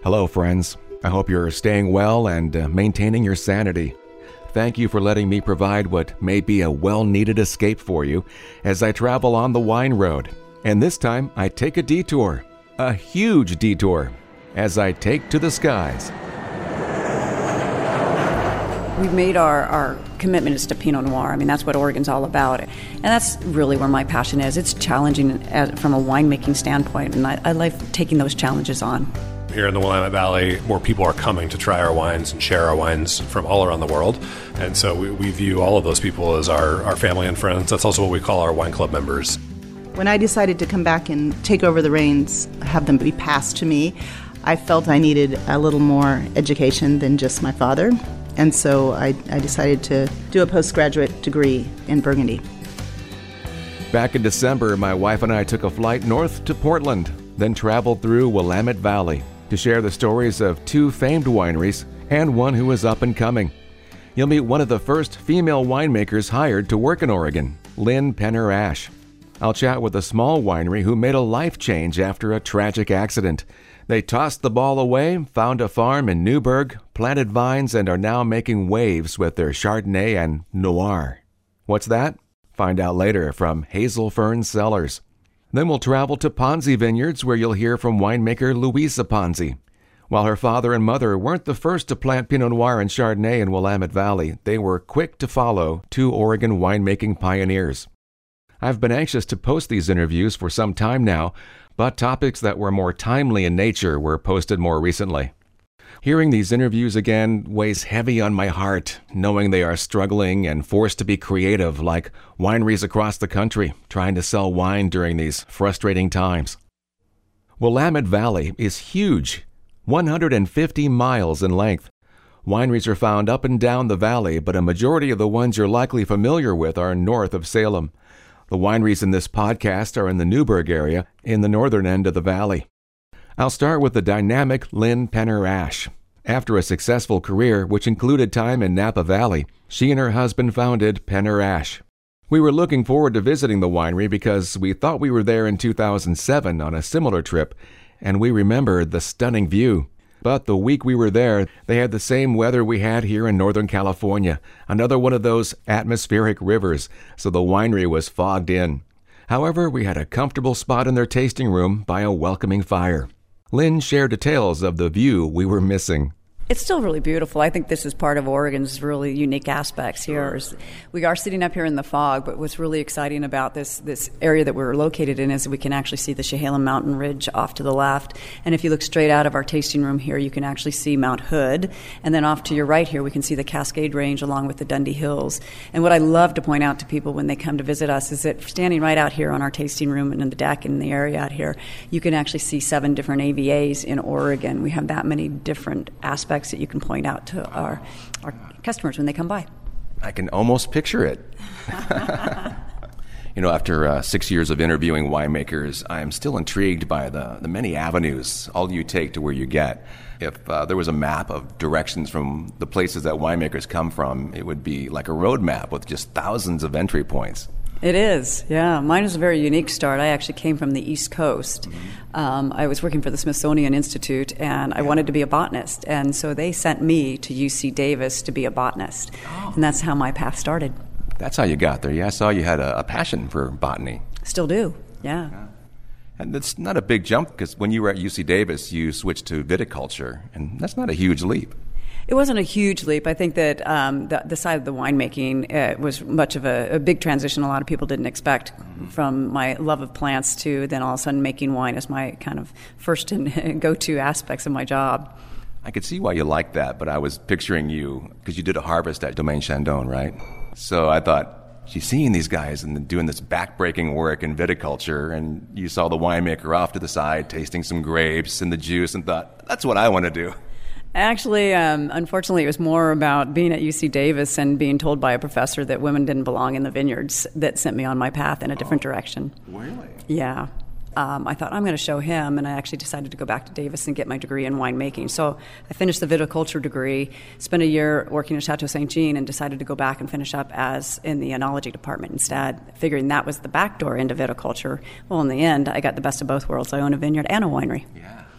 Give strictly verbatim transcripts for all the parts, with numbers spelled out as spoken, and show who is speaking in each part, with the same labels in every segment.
Speaker 1: Hello, friends. I hope you're staying well and uh, maintaining your sanity. Thank you for letting me provide what may be a well-needed escape for you as I travel on the wine road. And this time, I take a detour, a huge detour, as I take to the skies.
Speaker 2: We've made our, our commitment is to Pinot Noir. I mean, that's what Oregon's all about. And that's really where my passion is. It's challenging as, from a winemaking standpoint, and I, I like taking those challenges on.
Speaker 3: Here in the Willamette Valley, more people are coming to try our wines and share our wines from all around the world. And so we, we view all of those people as our, our family and friends. That's also what we call our wine club members.
Speaker 4: When I decided to come back and take over the reins, have them be passed to me, I felt I needed a little more education than just my father. And so I, I decided to do a postgraduate degree in Burgundy.
Speaker 1: Back in December, my wife and I took a flight north to Portland, then traveled through Willamette Valley to share the stories of two famed wineries and one who is up and coming. You'll meet one of the first female winemakers hired to work in Oregon, Lynn Penner Ash. I'll chat with a small winery who made a life change after a tragic accident. They tossed the ball away, found a farm in Newburgh, planted vines, and are now making waves with their Chardonnay and Noir. What's that? Find out later from Hazel Fern Cellars. Then we'll travel to Ponzi Vineyards, where you'll hear from winemaker Louisa Ponzi. While her father and mother weren't the first to plant Pinot Noir and Chardonnay in Willamette Valley, they were quick to follow two Oregon winemaking pioneers. I've been anxious to post these interviews for some time now, but topics that were more timely in nature were posted more recently. Hearing these interviews again weighs heavy on my heart, knowing they are struggling and forced to be creative like wineries across the country trying to sell wine during these frustrating times. Willamette Valley is huge, one hundred fifty miles in length. Wineries are found up and down the valley, but a majority of the ones you're likely familiar with are north of Salem. The wineries in this podcast are in the Newburgh area, in the northern end of the valley. I'll start with the dynamic Lynn Penner Ash. After a successful career, which included time in Napa Valley, she and her husband founded Penner Ash. We were looking forward to visiting the winery because we thought we were there in two thousand seven on a similar trip, and we remembered the stunning view. But the week we were there, they had the same weather we had here in Northern California, another one of those atmospheric rivers, so the winery was fogged in. However, we had a comfortable spot in their tasting room by a welcoming fire. Lynn shared details of the view we were missing.
Speaker 2: It's still really beautiful. I think this is part of Oregon's really unique aspects here. We are sitting up here in the fog, but what's really exciting about this this area that we're located in is we can actually see the Chehalem Mountain Ridge off to the left. And if you look straight out of our tasting room here, you can actually see Mount Hood. And then off to your right here, we can see the Cascade Range along with the Dundee Hills. And what I love to point out to people when they come to visit us is that standing right out here on our tasting room and in the deck in the area out here, you can actually see seven different A V As in Oregon. We have that many different aspects that you can point out to our our customers when they come by.
Speaker 1: I can almost picture it. You know, after uh, six years of interviewing winemakers, I am still intrigued by the, the many avenues all you take to where you get. If uh, there was a map of directions from the places that winemakers come from, it would be like a road map with just thousands of entry points.
Speaker 2: It is, yeah. Mine was a very unique start. I actually came from the East Coast. Mm-hmm. Um, I was working for the Smithsonian Institute, and I yeah. wanted to be a botanist. And so they sent me to U C Davis to be a botanist. Oh. And that's how my path started.
Speaker 1: That's how you got there. Yeah, I saw you had a, a passion for botany.
Speaker 2: Still do, yeah. yeah.
Speaker 1: And that's not a big jump, because when you were at U C Davis, you switched to viticulture, and that's not a huge leap.
Speaker 2: It wasn't a huge leap. I think that um, the, the side of the winemaking uh, was much of a, a big transition a lot of people didn't expect, mm-hmm. from my love of plants to then all of a sudden making wine as my kind of first and go-to aspects of my job.
Speaker 1: I could see why you liked that, but I was picturing you, because you did a harvest at Domaine Chandon, right? So I thought, she's seeing these guys and doing this back-breaking work in viticulture, and you saw the winemaker off to the side tasting some grapes and the juice and thought, that's what I want to do.
Speaker 2: Actually, um, unfortunately, it was more about being at U C Davis and being told by a professor that women didn't belong in the vineyards that sent me on my path in a different oh, direction.
Speaker 1: Really?
Speaker 2: Yeah. Um, I thought, I'm going to show him, and I actually decided to go back to Davis and get my degree in winemaking. So I finished the viticulture degree, spent a year working at Chateau Saint Jean, and decided to go back and finish up as in the enology department instead, figuring that was the back door into viticulture. Well, in the end, I got the best of both worlds. I own a vineyard and a winery.
Speaker 1: Yeah.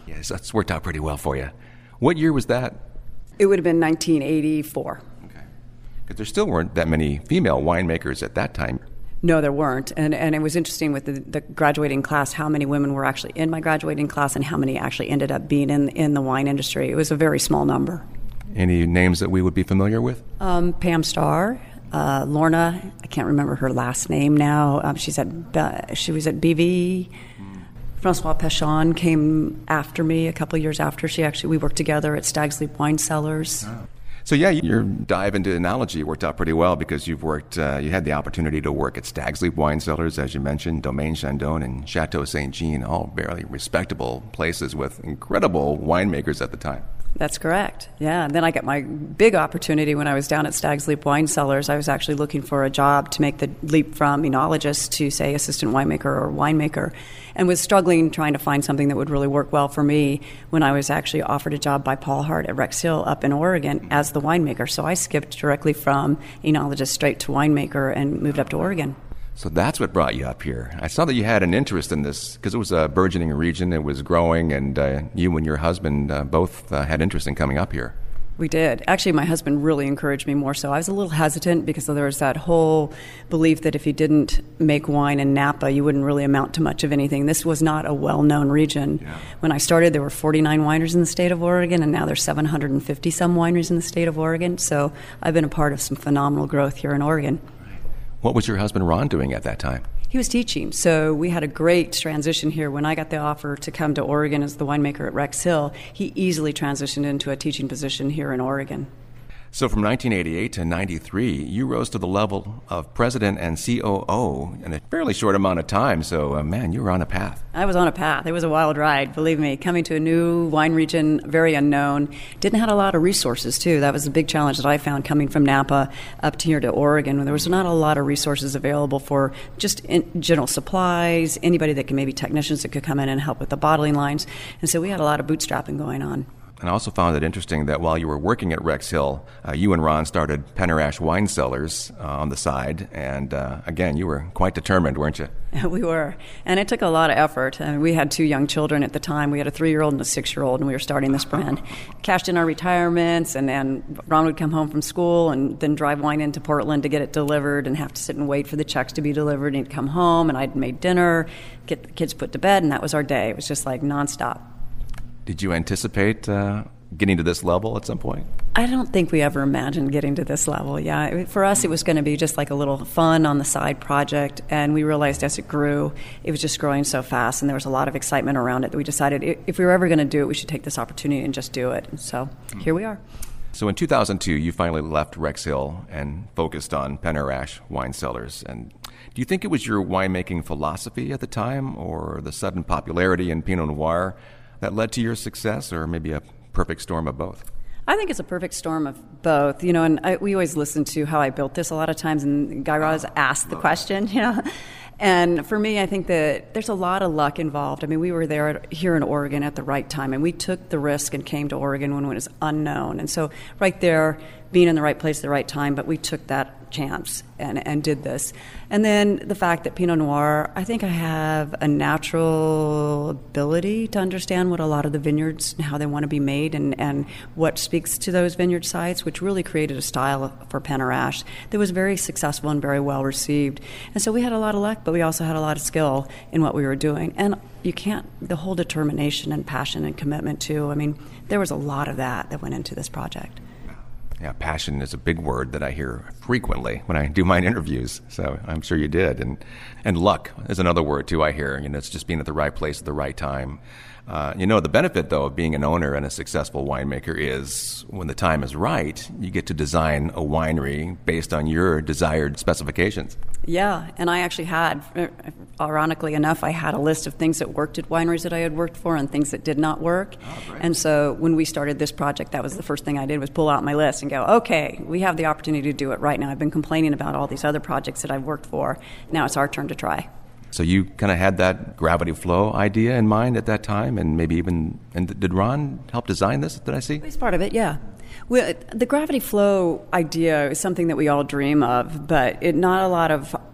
Speaker 1: Yes, that's worked out pretty well for you. What year was that?
Speaker 2: It would have been nineteen eighty-four.
Speaker 1: Okay. Because there still weren't that many female winemakers at that time.
Speaker 2: No, there weren't. And and it was interesting with the, the graduating class, how many women were actually in my graduating class and how many actually ended up being in, in the wine industry. It was a very small number.
Speaker 1: Any names that we would be familiar with?
Speaker 2: Um, Pam Starr, uh, Lorna, I can't remember her last name now. Um, she's at Be- she was at B V. Francois Pechon came after me a couple of years after. She actually, we worked together at Stag's Leap Wine Cellars.
Speaker 1: Oh. So yeah, your dive into enology worked out pretty well because you've worked, uh, you had the opportunity to work at Stag's Leap Wine Cellars, as you mentioned, Domaine Chandon and Chateau Saint Jean, all very respectable places with incredible winemakers at the time.
Speaker 2: That's correct. Yeah. And then I got my big opportunity when I was down at Stag's Leap Wine Cellars. I was actually looking for a job to make the leap from enologist to, say, assistant winemaker or winemaker, and was struggling trying to find something that would really work well for me when I was actually offered a job by Paul Hart at Rex Hill up in Oregon as the winemaker. So I skipped directly from enologist straight to winemaker and moved up to Oregon.
Speaker 1: So that's what brought you up here. I saw that you had an interest in this because it was a burgeoning region, it was growing, and uh, you and your husband uh, both uh, had interest in coming up here.
Speaker 2: We did. Actually, my husband really encouraged me more so. I was a little hesitant because there was that whole belief that if you didn't make wine in Napa, you wouldn't really amount to much of anything. This was not a well-known region. Yeah. When I started, there were forty-nine wineries in the state of Oregon, and now there's seven hundred fifty some wineries in the state of Oregon. So I've been a part of some phenomenal growth here in Oregon.
Speaker 1: What was your husband Ron doing at that time?
Speaker 2: He was teaching. So we had a great transition here. When I got the offer to come to Oregon as the winemaker at Rex Hill, he easily transitioned into a teaching position here in Oregon.
Speaker 1: So from nineteen eighty-eight to ninety-three, you rose to the level of president and C O O in a fairly short amount of time. So, uh, man, you were on a path.
Speaker 2: I was on a path. It was a wild ride, believe me. Coming to a new wine region, very unknown. Didn't have a lot of resources, too. That was a big challenge that I found coming from Napa up to here to Oregon. There was not a lot of resources available for just in general supplies, anybody that could, maybe technicians that could come in and help with the bottling lines. And so we had a lot of bootstrapping going on.
Speaker 1: And I also found it interesting that while you were working at Rex Hill, uh, you and Ron started Penner-Ash Wine Cellars uh, on the side. And uh, again, you were quite determined, weren't you?
Speaker 2: We were. And it took a lot of effort. I mean, we had two young children at the time. We had a three-year-old and a six-year-old, and we were starting this brand. Cashed in our retirements, and then Ron would come home from school and then drive wine into Portland to get it delivered and have to sit and wait for the checks to be delivered. And he'd come home, and I'd made dinner, get the kids put to bed, and that was our day. It was just like nonstop.
Speaker 1: Did you anticipate uh, getting to this level at some point?
Speaker 2: I don't think we ever imagined getting to this level, yeah. For us, it was going to be just like a little fun on the side project, and we realized as it grew, it was just growing so fast, and there was a lot of excitement around it that we decided if we were ever going to do it, we should take this opportunity and just do it. And so here we are.
Speaker 1: So in two thousand two, you finally left Rex Hill and focused on Penner-Ash Wine Cellars. And do you think it was your winemaking philosophy at the time, or the sudden popularity in Pinot Noir that led to your success, or maybe a perfect storm of both?
Speaker 2: I think it's a perfect storm of both, you know, and I, we always listen to how I built this a lot of times, and Guy Raz asked the question, you know. And for me, I think that there's a lot of luck involved. I mean, we were there at, here in Oregon at the right time, and we took the risk and came to Oregon when it was unknown. And so right there, being in the right place at the right time, but we took that chance and, and did this. And then the fact that Pinot Noir, I think I have a natural ability to understand what a lot of the vineyards and how they want to be made, and, and what speaks to those vineyard sites, which really created a style for Penner-Ash that was very successful and very well received. And so we had a lot of luck, but we also had a lot of skill in what we were doing. And you can't, the whole determination and passion and commitment too, I mean, there was a lot of that that went into this project.
Speaker 1: Yeah, passion is a big word that I hear frequently when I do my interviews, so I'm sure you did. And and luck is another word, too, I hear. You know, it's just being at the right place at the right time. Uh, you know, the benefit, though, of being an owner and a successful winemaker is when the time is right, you get to design a winery based on your desired specifications.
Speaker 2: Yeah, and I actually had, ironically enough, I had a list of things that worked at wineries that I had worked for and things that did not work. Oh, and so when we started this project, that was the first thing I did, was pull out my list and go, okay, we have the opportunity to do it right now. I've been complaining about all these other projects that I've worked for. Now it's our turn to try.
Speaker 1: So you kind of had that gravity flow idea in mind at that time, and maybe even, and did Ron help design this, did I see?
Speaker 2: He's part of it, yeah. Well, the gravity flow idea is something that we all dream of, but it, not a lot of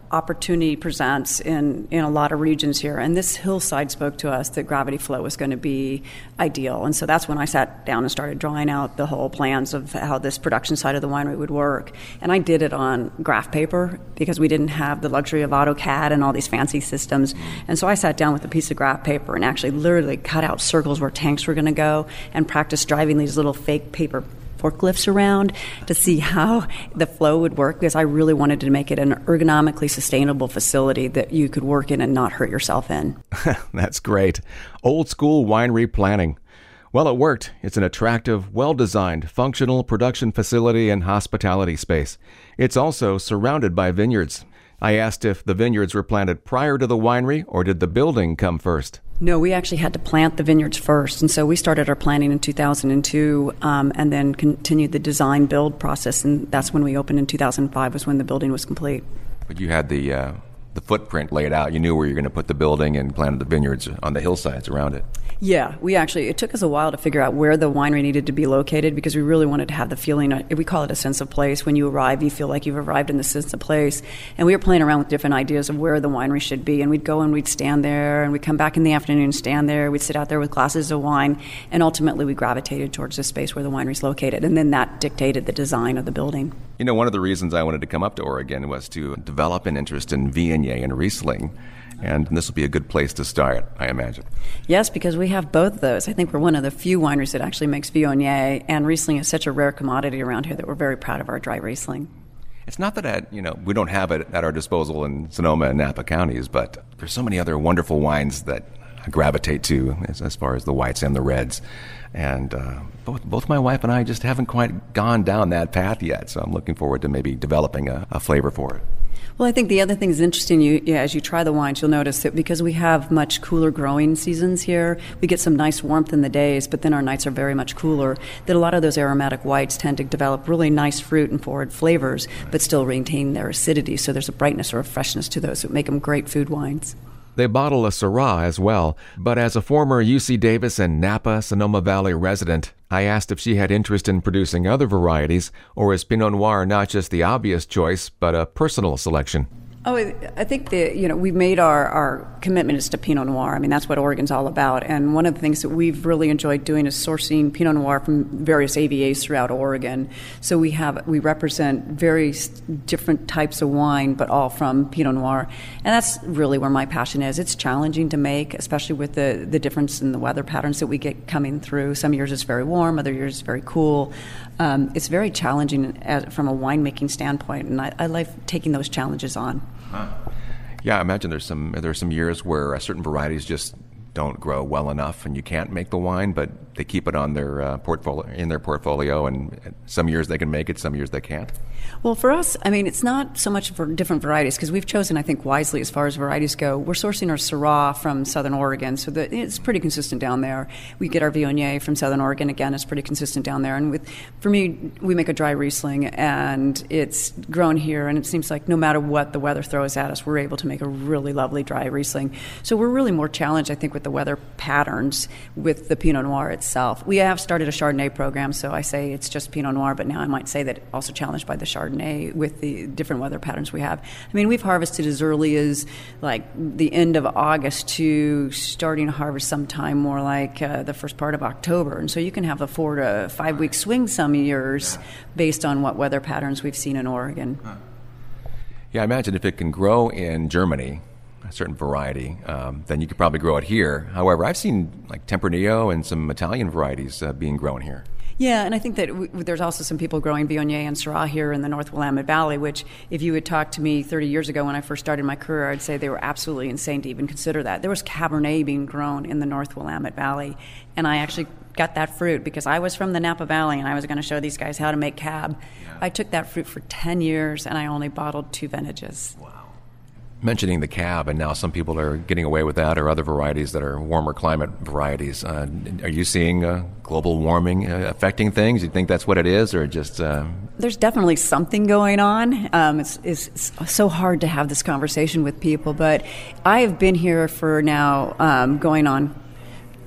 Speaker 2: opportunity presents in, in a lot of regions here. And this hillside spoke to us that gravity flow was going to be ideal. And so that's when I sat down and started drawing out the whole plans of how this production side of the winery would work. And I did it on graph paper because we didn't have the luxury of AutoCAD and all these fancy systems. And so I sat down with a piece of graph paper and actually literally cut out circles where tanks were going to go and practiced driving these little fake paper forklifts around to see how the flow would work, because I really wanted to make it an ergonomically sustainable facility that you could work in and not hurt yourself in.
Speaker 1: That's great. Old school winery planning. Well, it worked. It's an attractive, well-designed, functional production facility and hospitality space. It's also surrounded by vineyards. I asked if the vineyards were planted prior to the winery or did the building come first?
Speaker 2: No, we actually had to plant the vineyards first. And so we started our planning in two thousand two um, and then continued the design build process. And that's when we opened in two thousand five was when the building was complete.
Speaker 1: But you had the uh, the footprint laid out. You knew where you were going to put the building and planted the vineyards on the hillsides around it.
Speaker 2: Yeah, we actually, it took us a while to figure out where the winery needed to be located because we really wanted to have the feeling, we call it a sense of place. When you arrive, you feel like you've arrived in the sense of place. And we were playing around with different ideas of where the winery should be. And we'd go and we'd stand there, and we'd come back in the afternoon, stand there. We'd sit out there with glasses of wine. And ultimately, we gravitated towards the space where the winery's located. And then that dictated the design of the building.
Speaker 1: You know, one of the reasons I wanted to come up to Oregon was to develop an interest in Viognier and Riesling. And this will be a good place to start, I imagine.
Speaker 2: Yes, because we have both of those. I think we're one of the few wineries that actually makes Viognier, and Riesling is such a rare commodity around here that we're very proud of our dry Riesling.
Speaker 1: It's not that I, you know we don't have it at our disposal in Sonoma and Napa counties, but there's so many other wonderful wines that I gravitate to as, as far as the whites and the reds. And uh, both both my wife and I just haven't quite gone down that path yet, so I'm looking forward to maybe developing a, a flavor for it.
Speaker 2: Well, I think the other thing is interesting. You, yeah, as you try the wines, you'll notice that because we have much cooler growing seasons here, we get some nice warmth in the days, but then our nights are very much cooler, that a lot of those aromatic whites tend to develop really nice fruit and forward flavors, but still retain their acidity. So there's a brightness or a freshness to those that make them great food wines.
Speaker 1: They bottle a Syrah as well, but as a former U C Davis and Napa Sonoma Valley resident, I asked if she had interest in producing other varieties, or is Pinot Noir not just the obvious choice, but a personal selection?
Speaker 2: Oh, I think the you know we've made our, our commitment is to Pinot Noir. I mean, that's what Oregon's all about. And one of the things that we've really enjoyed doing is sourcing Pinot Noir from various A V As throughout Oregon. So we have we represent very different types of wine, but all from Pinot Noir. And that's really where my passion is. It's challenging to make, especially with the, the difference in the weather patterns that we get coming through. Some years it's very warm, other years it's very cool. Um, it's very challenging as, from a winemaking standpoint, and I, I like taking those challenges on.
Speaker 1: Huh. Yeah, I imagine there's some there's some years where certain varieties just don't grow well enough, and you can't make the wine, but they keep it on their uh, portfolio in their portfolio, and some years they can make it, some years they can't.
Speaker 2: Well, for us, I mean, it's not so much for different varieties, because we've chosen, I think, wisely as far as varieties go. We're sourcing our Syrah from Southern Oregon, so that it's pretty consistent down there. We get our Viognier from Southern Oregon, again, it's pretty consistent down there. And with, for me, we make a dry Riesling, and it's grown here, and it seems like no matter what the weather throws at us, we're able to make a really lovely dry Riesling. So we're really more challenged, I think, with the weather patterns with the Pinot Noir itself. We have started a Chardonnay program, so I say it's just Pinot Noir, but now I might say that also challenged by the Chardonnay with the different weather patterns we have. I mean, we've harvested as early as like the end of August to starting to harvest sometime more like uh, the first part of October. And so you can have a four to five week swing some years based on what weather patterns we've seen in Oregon.
Speaker 1: Yeah, I imagine if it can grow in Germany, a certain variety, um, then you could probably grow it here. However, I've seen like Tempranillo and some Italian varieties uh, being grown here.
Speaker 2: Yeah, and I think that w- there's also some people growing Viognier and Syrah here in the North Willamette Valley, which if you had talked to me thirty years ago when I first started my career, I'd say they were absolutely insane to even consider that. There was Cabernet being grown in the North Willamette Valley, and I actually got that fruit because I was from the Napa Valley and I was going to show these guys how to make cab. Yeah. I took that fruit for ten years and I only bottled two vintages.
Speaker 1: Wow. Mentioning the cab, and now some people are getting away with that, or other varieties that are warmer climate varieties. Uh, are you seeing uh, global warming uh, affecting things? Do you think that's what it is, or just... Uh...
Speaker 2: There's definitely something going on. Um, it's, it's, it's so hard to have this conversation with people, but I have been here for now um, going on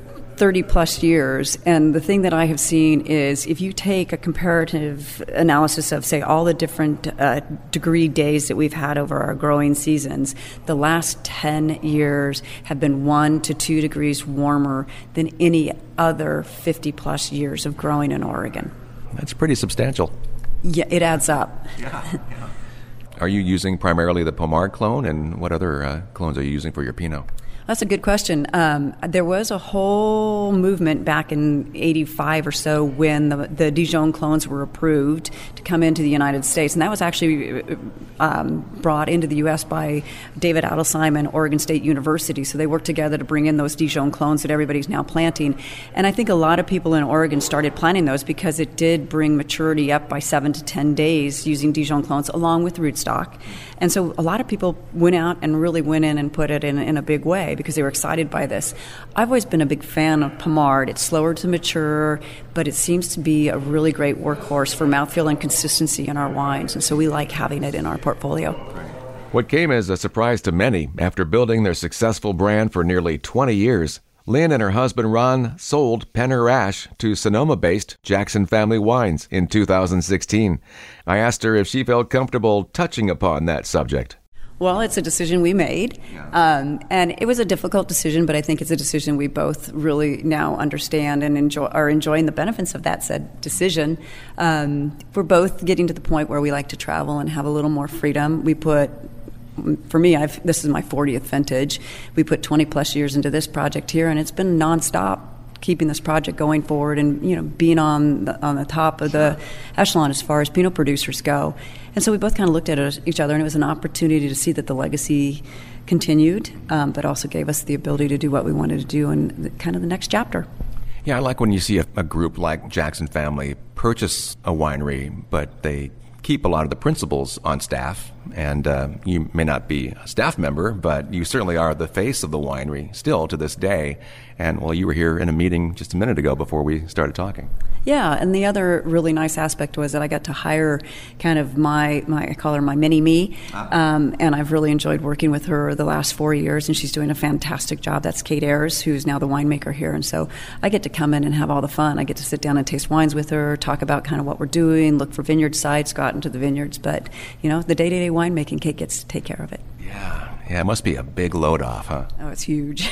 Speaker 2: thirty plus years, and the thing that I have seen is if you take a comparative analysis of, say, all the different uh, degree days that we've had over our growing seasons, the last ten years have been one to two degrees warmer than any other fifty plus years of growing in Oregon.
Speaker 1: That's pretty substantial.
Speaker 2: Yeah, it adds up.
Speaker 1: Yeah, yeah. Are you using primarily the Pommard clone, and what other uh, clones are you using for your Pinot?
Speaker 2: That's a good question. Um, there was a whole movement back in eighty-five or so when the, the Dijon clones were approved to come into the United States. And that was actually um, brought into the U S by David Adelsheim and Oregon State University. So they worked together to bring in those Dijon clones that everybody's now planting. And I think a lot of people in Oregon started planting those because it did bring maturity up by seven to ten days using Dijon clones along with rootstock. And so a lot of people went out and really went in and put it in, in a big way because they were excited by this. I've always been a big fan of Pommard. It's slower to mature, but it seems to be a really great workhorse for mouthfeel and consistency in our wines, and so we like having it in our portfolio.
Speaker 1: What came as a surprise to many after building their successful brand for nearly twenty years, Lynn and her husband Ron sold Penner-Ash to Sonoma-based Jackson Family Wines in two thousand sixteen. I asked her if she felt comfortable touching upon that subject.
Speaker 2: Well, it's a decision we made, um, and it was a difficult decision, but I think it's a decision we both really now understand and enjoy, are enjoying the benefits of that said decision. Um, we're both getting to the point where we like to travel and have a little more freedom. We put For me, I've, this is my fortieth vintage. We put twenty plus years into this project here, and it's been nonstop keeping this project going forward and, you know, being on the, on the top of the echelon as far as Pinot producers go. And so we both kind of looked at each other, and it was an opportunity to see that the legacy continued, um, but also gave us the ability to do what we wanted to do in the, kind of the next chapter.
Speaker 1: Yeah, I like when you see a, a group like Jackson Family purchase a winery, but they keep a lot of the principals on staff, and uh, you may not be a staff member, but you certainly are the face of the winery still to this day. And, well, you were here in a meeting just a minute ago before we started talking.
Speaker 2: Yeah, and the other really nice aspect was that I got to hire kind of my, my I call her my mini-me, um, and I've really enjoyed working with her the last four years, and she's doing a fantastic job. That's Kate Ayers, who's now the winemaker here, and so I get to come in and have all the fun. I get to sit down and taste wines with her, talk about kind of what we're doing, look for vineyard sites, go out into the vineyards, but, you know, the day-to-day winemaking, Kate gets to take care of it.
Speaker 1: Yeah, yeah, it must be a big load off, huh?
Speaker 2: Oh, it's huge.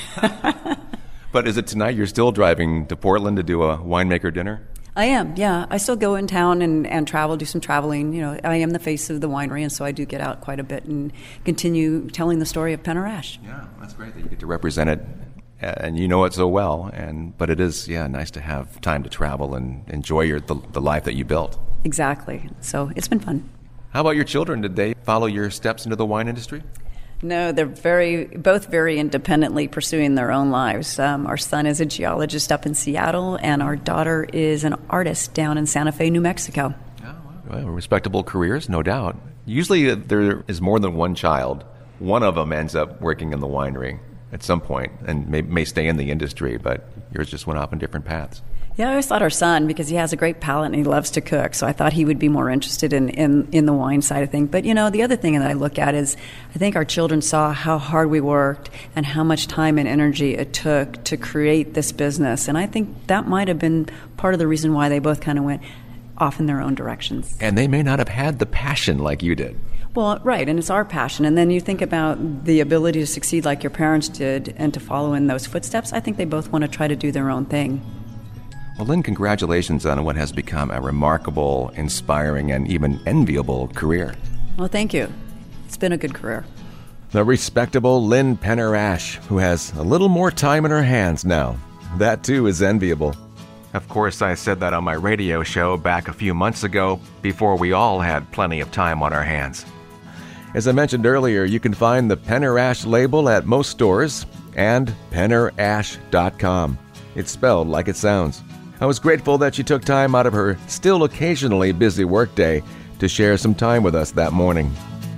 Speaker 1: But is it tonight you're still driving to Portland to do a winemaker dinner?
Speaker 2: I am, yeah. I still go in town and, and travel, do some traveling. You know, I am the face of the winery, and so I do get out quite a bit and continue telling the story of Penner-Ash.
Speaker 1: Yeah, that's great that you get to represent it, and you know it so well. And but it is, yeah, nice to have time to travel and enjoy your the, the life that you built.
Speaker 2: Exactly. So it's been fun.
Speaker 1: How about your children? Did they follow your steps into the wine industry?
Speaker 2: No, they're very, both very independently pursuing their own lives. Um, our son is a geologist up in Seattle, and our daughter is an artist down in Santa Fe, New Mexico.
Speaker 1: Oh, well, respectable careers, no doubt. Usually there is more than one child. One of them ends up working in the winery at some point and may, may stay in the industry, but yours just went off in different paths.
Speaker 2: Yeah, I always thought our son, because he has a great palate and he loves to cook, so I thought he would be more interested in, in, in the wine side of things. But, you know, the other thing that I look at is I think our children saw how hard we worked and how much time and energy it took to create this business. And I think that might have been part of the reason why they both kind of went off in their own directions.
Speaker 1: And they may not have had the passion like you did.
Speaker 2: Well, right, and it's our passion. And then you think about the ability to succeed like your parents did and to follow in those footsteps. I think they both want to try to do their own thing.
Speaker 1: Well, Lynn, congratulations on what has become a remarkable, inspiring, and even enviable career.
Speaker 2: Well, thank you. It's been a good career.
Speaker 1: The respectable Lynn Penner-Ash, who has a little more time in her hands now. That, too, is enviable. Of course, I said that on my radio show back a few months ago, before we all had plenty of time on our hands. As I mentioned earlier, you can find the Penner-Ash label at most stores and penner ash dot com. It's spelled like it sounds. I was grateful that she took time out of her still occasionally busy workday to share some time with us that morning.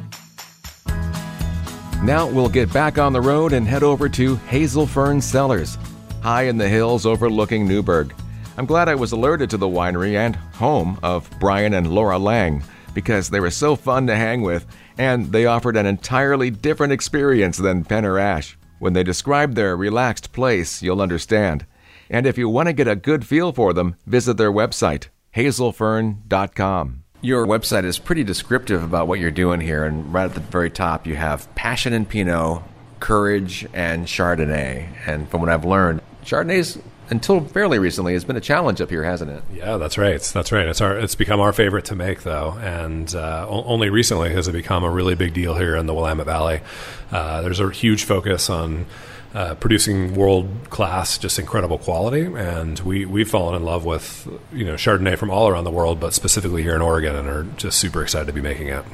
Speaker 1: Now we'll get back on the road and head over to Hazelfern Cellars, high in the hills overlooking Newburgh. I'm glad I was alerted to the winery and home of Brian and Laura Lang because they were so fun to hang with, and they offered an entirely different experience than Penner-Ash. When they describe their relaxed place, you'll understand. And if you want to get a good feel for them, visit their website, hazel fern dot com. Your website is pretty descriptive about what you're doing here, and right at the very top you have passion in Pinot, courage, and Chardonnay. And from what I've learned, Chardonnay's, until fairly recently, has been a challenge up here, hasn't it?
Speaker 3: Yeah, that's right. That's right. It's our it's become our favorite to make, though, and uh, o- only recently has it become a really big deal here in the Willamette Valley. Uh, there's a huge focus on Uh, producing world-class, just incredible quality, and we, we've fallen in love with, you know, Chardonnay from all around the world, but specifically here in Oregon, and are just super excited to be making it.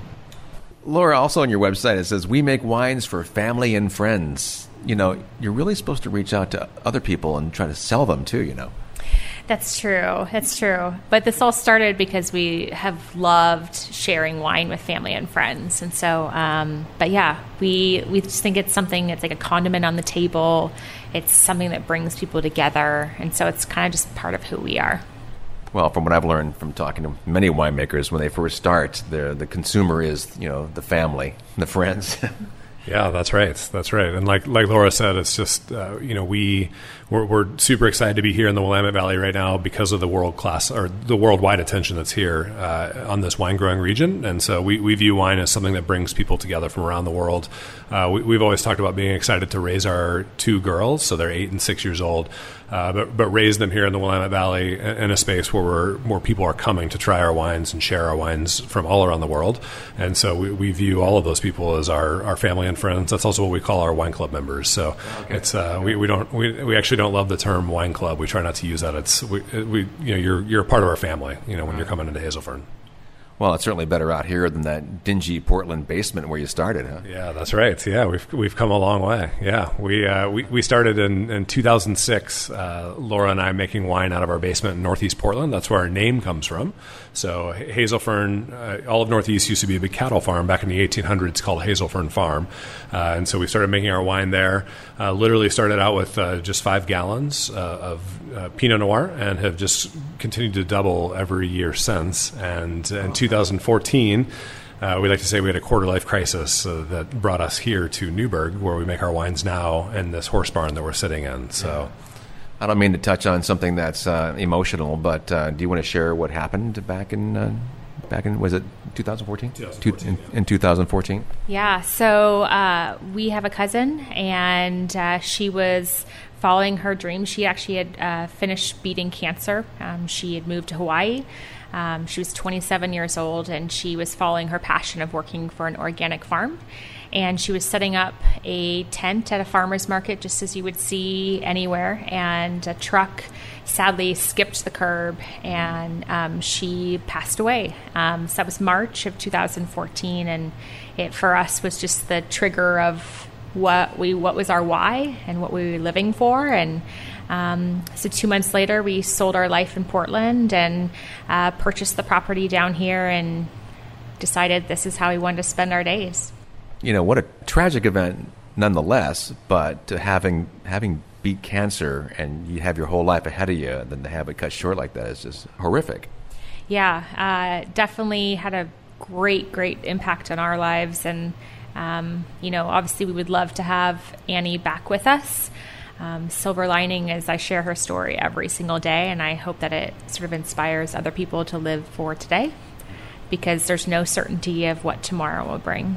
Speaker 1: Laura, also on your website, it says, we make wines for family and friends. You know, you're really supposed to reach out to other people and try to sell them, too, you know.
Speaker 5: That's true. That's true. But this all started because we have loved sharing wine with family and friends. And so, um, but yeah, we we just think it's something, it's like a condiment on the table. It's something that brings people together. And so it's kind of just part of who we are.
Speaker 1: Well, from what I've learned from talking to many winemakers, when they first start, the the consumer is, you know, the family, the friends.
Speaker 3: Yeah, that's right. That's right. And like like Laura said, it's just, uh, you know, we, we're, we're super excited to be here in the Willamette Valley right now because of the world-class, or the worldwide attention that's here uh, on this wine-growing region. And so we, we view wine as something that brings people together from around the world. Uh, we, we've always talked about being excited to raise our two girls, so they're eight and six years old, uh, but, but raise them here in the Willamette Valley in a space where we're, more people are coming to try our wines and share our wines from all around the world. And so we, we view all of those people as our, our family and friends. That's also what we call our wine club members. So okay. it's uh, we, we don't we, we actually don't love the term wine club. We try not to use that. It's we, we you know you're you're a part of our family. You know when you're coming into Hazel Fern.
Speaker 1: Well, it's certainly better out here than that dingy Portland basement where you started, huh?
Speaker 3: Yeah, that's right. Yeah, we've we've come a long way. Yeah, we uh, we, we started in, in two thousand six. Uh, Laura and I making wine out of our basement in Northeast Portland. That's where our name comes from. So Hazel Fern, uh, all of Northeast used to be a big cattle farm back in the eighteen hundreds called Hazel Fern Farm. Uh, and so we started making our wine there. Uh, literally started out with uh, just five gallons uh, of uh, Pinot Noir and have just continued to double every year since. And in two thousand fourteen, uh, we like to say we had a quarter life crisis uh, that brought us here to Newburgh, where we make our wines now in this horse barn that we're sitting in. So.
Speaker 1: I don't mean to touch on something that's uh, emotional, but uh, do you want to share what happened back in, uh, back in was it twenty fourteen?
Speaker 3: twenty fourteen
Speaker 1: Two, in,
Speaker 3: yeah.
Speaker 1: in two thousand fourteen?
Speaker 5: Yeah, so uh, we have a cousin, and uh, she was following her dreams. She actually had uh, finished beating cancer. Um, she had moved to Hawaii. Um, she was twenty-seven years old, and she was following her passion of working for an organic farm. And she was setting up a tent at a farmer's market, just as you would see anywhere. And a truck sadly skipped the curb, and um, she passed away. Um, so that was March of two thousand fourteen, and it for us was just the trigger of what we what was our why and what we were living for. And um, so two months later, we sold our life in Portland and uh, purchased the property down here, and decided this is how we wanted to spend our days.
Speaker 1: You know, what a tragic event nonetheless, but to having having beat cancer and you have your whole life ahead of you, then to have it cut short like that is just horrific.
Speaker 5: Yeah, uh, definitely had a great, great impact on our lives. And, um, you know, obviously we would love to have Annie back with us. Um, silver lining is I share her story every single day, and I hope that it sort of inspires other people to live for today, because there's no certainty of what tomorrow will bring.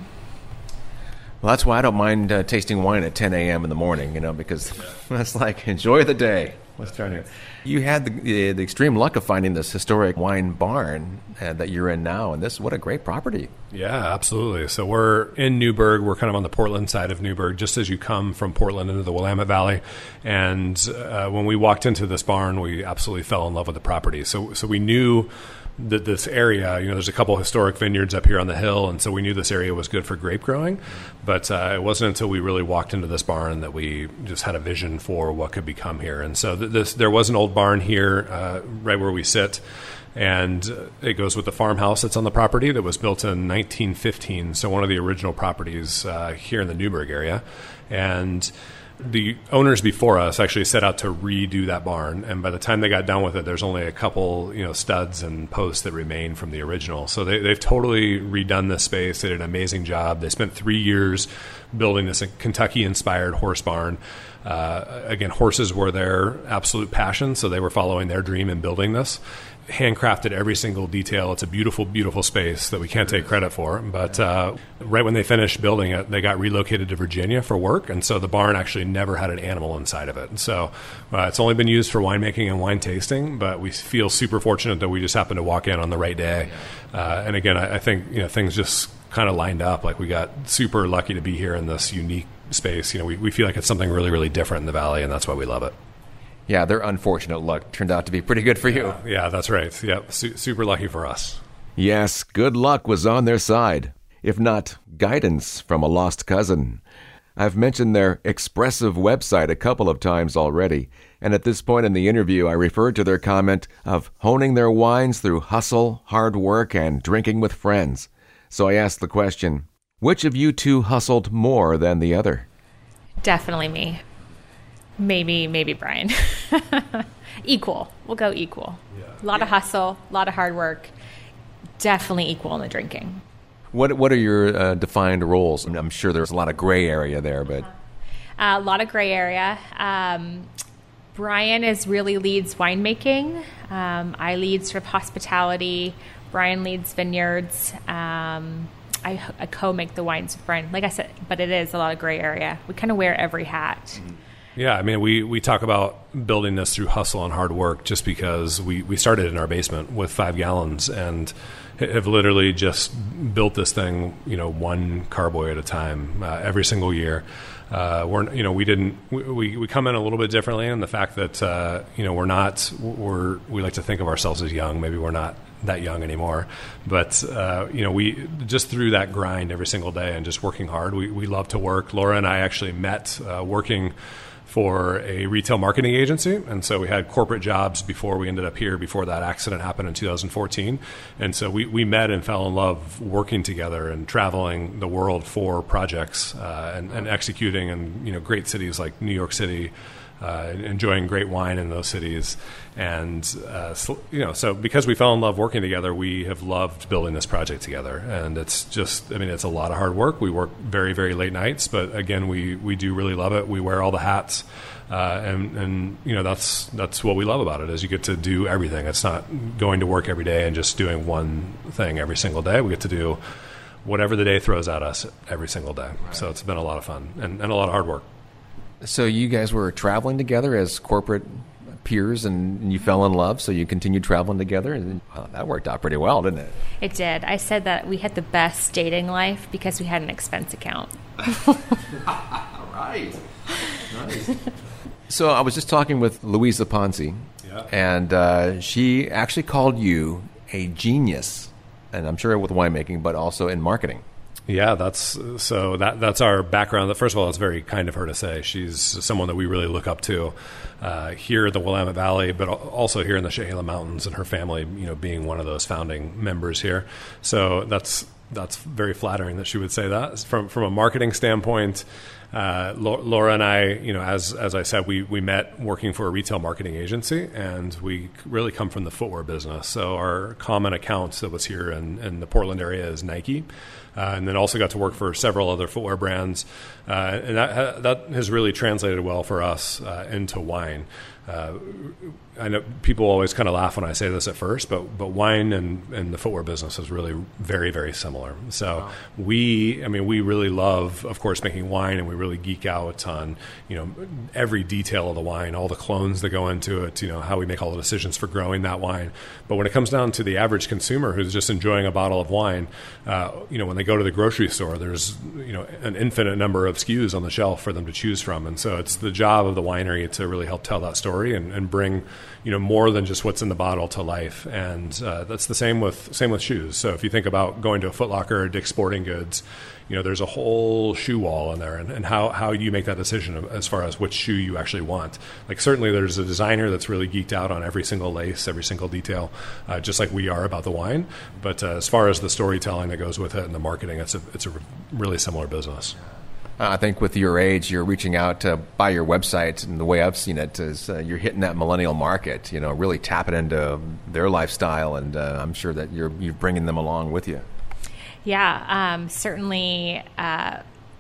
Speaker 1: Well, that's why I don't mind uh, tasting wine at ten a.m. in the morning, you know, because it's like, enjoy the day. Let's try to. You had the, the, the extreme luck of finding this historic wine barn uh, that you're in now, and this, what a great property.
Speaker 3: Yeah, absolutely. So we're in Newburgh. We're kind of on the Portland side of Newburgh, just as you come from Portland into the Willamette Valley. And uh, when we walked into this barn, we absolutely fell in love with the property. So, so we knew that this area, you know, there's a couple historic vineyards up here on the hill, and so we knew this area was good for grape growing. But uh, it wasn't until we really walked into this barn that we just had a vision for what could become here. And so th- this, there was an old barn here, uh, right where we sit, and it goes with the farmhouse that's on the property that was built in nineteen fifteen, so one of the original properties uh, here in the Newburgh area. And the owners before us actually set out to redo that barn, and by the time they got done with it, there's only a couple, you know, studs and posts that remain from the original. So they, they've totally redone this space. They did an amazing job. They spent three years building this Kentucky-inspired horse barn. Uh, again, horses were their absolute passion, so they were following their dream in building this. Handcrafted every single detail. It's a beautiful, beautiful space that we can't take credit for. But uh, right when they finished building it, they got relocated to Virginia for work, and so the barn actually never had an animal inside of it. And so uh, it's only been used for winemaking and wine tasting, but we feel super fortunate that we just happened to walk in on the right day. Uh, and again, I, I think you know things just kind of lined up. Like we got super lucky to be here in this unique space. You know, we, we feel like it's something really, really different in the Valley, and that's why we love it.
Speaker 1: Yeah, their unfortunate luck turned out to be pretty good for you.
Speaker 3: Yeah, yeah that's right. Yep, Su- super lucky for us.
Speaker 1: Yes, good luck was on their side, if not guidance from a lost cousin. I've mentioned their expressive website a couple of times already, and at this point in the interview, I referred to their comment of honing their wines through hustle, hard work, and drinking with friends. So I asked the question, which of you two hustled more than the other?
Speaker 5: Definitely me. Maybe, maybe Brian. Equal. We'll go equal. Yeah. A lot yeah. of hustle, a lot of hard work. Definitely equal in the drinking.
Speaker 1: What What are your uh, defined roles? I mean, I'm sure there's a lot of gray area there, but
Speaker 5: uh, a lot of gray area. Um, Brian is really leads winemaking. Um, I lead sort of hospitality. Brian leads vineyards. Um, I, I co-make the wines with Brian. Like I said, but it is a lot of gray area. We kind of wear every hat. Mm-hmm.
Speaker 3: Yeah, I mean, we, we talk about building this through hustle and hard work just because we, we started in our basement with five gallons and have literally just built this thing, you know, one carboy at a time uh, every single year. Uh, we're, you know, we didn't, we, we come in a little bit differently in the fact that, uh, you know, we're not, we're, we like to think of ourselves as young. Maybe we're not that young anymore, but, uh, you know, we just through that grind every single day and just working hard, we, we love to work. Laura and I actually met uh, working for a retail marketing agency. And so we had corporate jobs before we ended up here, before that accident happened in two thousand fourteen. And so we, we met and fell in love working together and traveling the world for projects uh, and, and executing in you know great cities like New York City, uh, enjoying great wine in those cities. And, uh, so, you know, so because we fell in love working together, we have loved building this project together. And it's just, I mean, it's a lot of hard work. We work very, very late nights, but again, we, we do really love it. We wear all the hats. Uh, and, and, you know, that's, that's what we love about it is you get to do everything. It's not going to work every day and just doing one thing every single day. We get to do whatever the day throws at us every single day. Right. So it's been a lot of fun and, and a lot of hard work.
Speaker 1: So you guys were traveling together as corporate peers and you fell in love, so you continued traveling together, and well, that worked out pretty well, didn't it?
Speaker 5: It did. I said that we had the best dating life because we had an expense account.
Speaker 1: Right. Nice. So I was just talking with Louisa Ponzi, yeah. and uh, she actually called you a genius, and I'm sure with winemaking, but also in marketing.
Speaker 3: Yeah, that's so that that's our background. First of all, it's very kind of her to say. She's someone that we really look up to uh, here in the Willamette Valley, but also here in the Chehalem Mountains, and her family, you know, being one of those founding members here. So that's that's very flattering that she would say that. From from a marketing standpoint, uh, Laura and I, you know, as as I said, we we met working for a retail marketing agency, and we really come from the footwear business. So our common account that was here in, in the Portland area is Nike. Uh, and then also got to work for several other footwear brands. Uh, and that, that has really translated well for us uh, into wine. Uh, I know people always kind of laugh when I say this at first, but but wine and, and the footwear business is really very, very similar. So wow. we, I mean, we really love, of course, making wine, and we really geek out on, you know, every detail of the wine, all the clones that go into it, you know, how we make all the decisions for growing that wine. But when it comes down to the average consumer who's just enjoying a bottle of wine, uh, you know, when they go to the grocery store, there's, you know, an infinite number of S K Us on the shelf for them to choose from. And so it's the job of the winery to really help tell that story and, and bring, you know, more than just what's in the bottle to life. And uh, that's the same with same with shoes. So if you think about going to a Foot Locker or Dick's Sporting Goods, you know, there's a whole shoe wall in there, and, and how, how you make that decision as far as which shoe you actually want. Like certainly there's a designer that's really geeked out on every single lace, every single detail, uh, just like we are about the wine. But uh, as far as the storytelling that goes with it and the marketing, it's a it's a really similar business.
Speaker 1: I think with your age, you're reaching out to by your website, and the way I've seen it is uh, you're hitting that millennial market, you know, really tapping into their lifestyle, and uh, I'm sure that you're you're bringing them along with you.
Speaker 5: Yeah, um, certainly uh,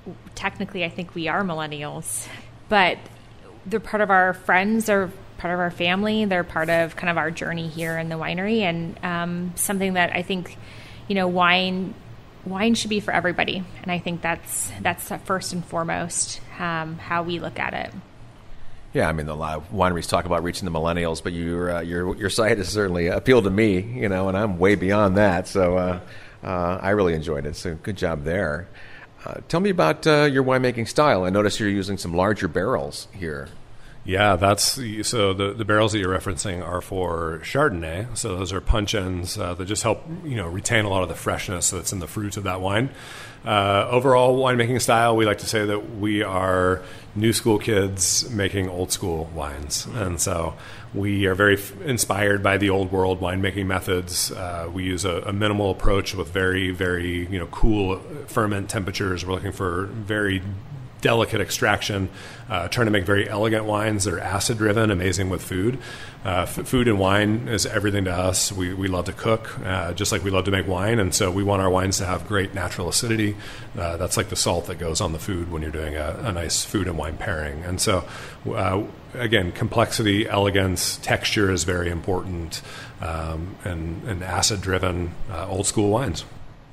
Speaker 5: technically I think we are millennials, but they're part of our friends, they're part of our family, they're part of kind of our journey here in the winery, and um, something that I think, you know, wine wine should be for everybody. And I think that's that's first and foremost um, how we look at it.
Speaker 1: Yeah, I mean, a lot of wineries talk about reaching the millennials, but your uh, your your site has certainly appealed to me, you know, and I'm way beyond that. So uh, uh, I really enjoyed it. So good job there. Uh, tell me about uh, your winemaking style. I notice you're using some larger barrels here.
Speaker 3: Yeah, that's so the, the barrels that you're referencing are for Chardonnay. So those are punch ends uh, that just help, you know, retain a lot of the freshness that's in the fruit of that wine. Uh, overall winemaking style, we like to say that we are new school kids making old school wines. And so we are very f- inspired by the old world winemaking methods. Uh, we use a, a minimal approach with very, very, you know, cool ferment temperatures. We're looking for very delicate extraction, uh, trying to make very elegant wines that are acid driven, amazing with food. Uh, f- food and wine is everything to us. We, we love to cook, uh, just like we love to make wine. And so we want our wines to have great natural acidity. Uh, that's like the salt that goes on the food when you're doing a, a nice food and wine pairing. And so, uh, again, complexity, elegance, texture is very important, um, and, and acid driven uh, old school wines.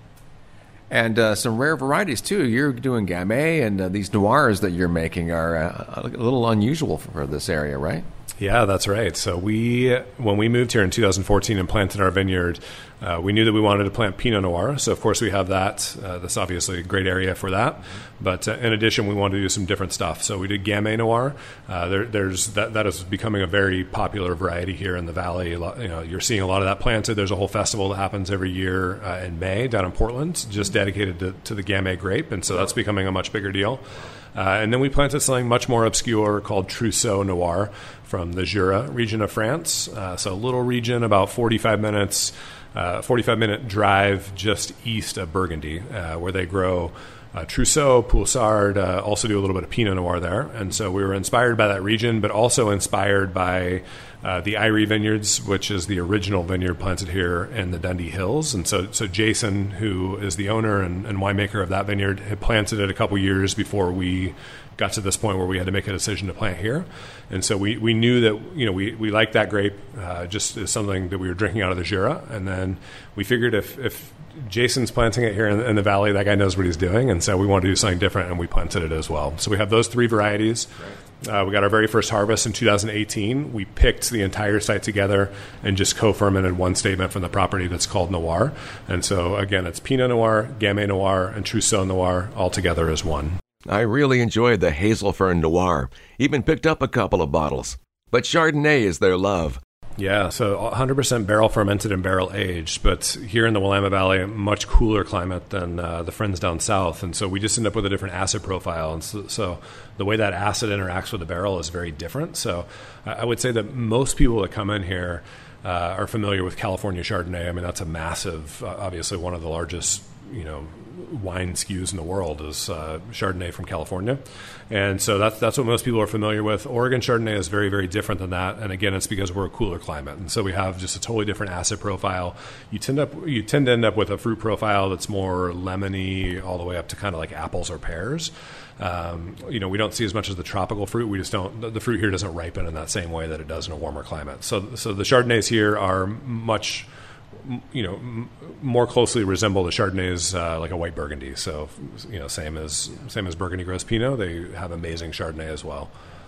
Speaker 1: And uh, some rare varieties, too. You're doing Gamay, and uh, these noirs that you're making are uh, a little unusual for this area, right?
Speaker 3: Yeah, that's right. So we, when we moved here in two thousand fourteen and planted our vineyard, uh, we knew that we wanted to plant Pinot Noir. So, of course, we have that. Uh, that's obviously a great area for that. But uh, in addition, we wanted to do some different stuff. So we did Gamay Noir. Uh, there, there's that, that is becoming a very popular variety here in the valley. You know, you're seeing a lot of that planted. There's a whole festival that happens every year uh, in May down in Portland, just dedicated to, to the Gamay grape. And so that's becoming a much bigger deal. Uh, and then we planted something much more obscure called Trousseau Noir from the Jura region of France. Uh, so a little region, about forty-five minutes, uh, forty-five minute drive just east of Burgundy, uh, where they grow uh, Trousseau, Poulsard, uh, also do a little bit of Pinot Noir there. And so we were inspired by that region, but also inspired by Uh, the Eyrie Vineyards, which is the original vineyard planted here in the Dundee Hills. And so so Jason, who is the owner and, and winemaker of that vineyard, had planted it a couple years before we got to this point where we had to make a decision to plant here. And so we, we knew that, you know, we, we liked that grape uh, just as something that we were drinking out of the Jura. And then we figured if, if Jason's planting it here in, in the valley, that guy knows what he's doing. And so we wanted to do something different, and we planted it as well. So we have those three varieties. Right. Uh, we got our very first harvest in two thousand eighteen. We picked the entire site together and just co-fermented one statement from the property that's called Noir. And so, again, it's Pinot Noir, Gamay Noir, and Trousseau Noir all together as one.
Speaker 1: I really enjoyed the Hazelfern Noir. Even picked up a couple of bottles. But Chardonnay is their love.
Speaker 3: Yeah, so one hundred percent barrel fermented and barrel aged, but here in the Willamette Valley, a much cooler climate than uh, the friends down south, and so we just end up with a different acid profile, and so, so the way that acid interacts with the barrel is very different. So I would say that most people that come in here uh, are familiar with California Chardonnay. I mean, that's a massive, uh, obviously one of the largest, you know, wine S K Us in the world is uh, Chardonnay from California. And so that's that's what most people are familiar with. Oregon Chardonnay is very, very different than that. And again, it's because we're a cooler climate. And so we have just a totally different acid profile. You tend up you tend to end up with a fruit profile that's more lemony all the way up to kind of like apples or pears. Um, you know, we don't see as much as the tropical fruit. We just don't, the, the fruit here doesn't ripen in that same way that it does in a warmer climate. So so the Chardonnays here are much, you know, m- more closely resemble the Chardonnays uh, like a white Burgundy. So, you know, same as same as Burgundy grows Pinot, they have amazing Chardonnay as well.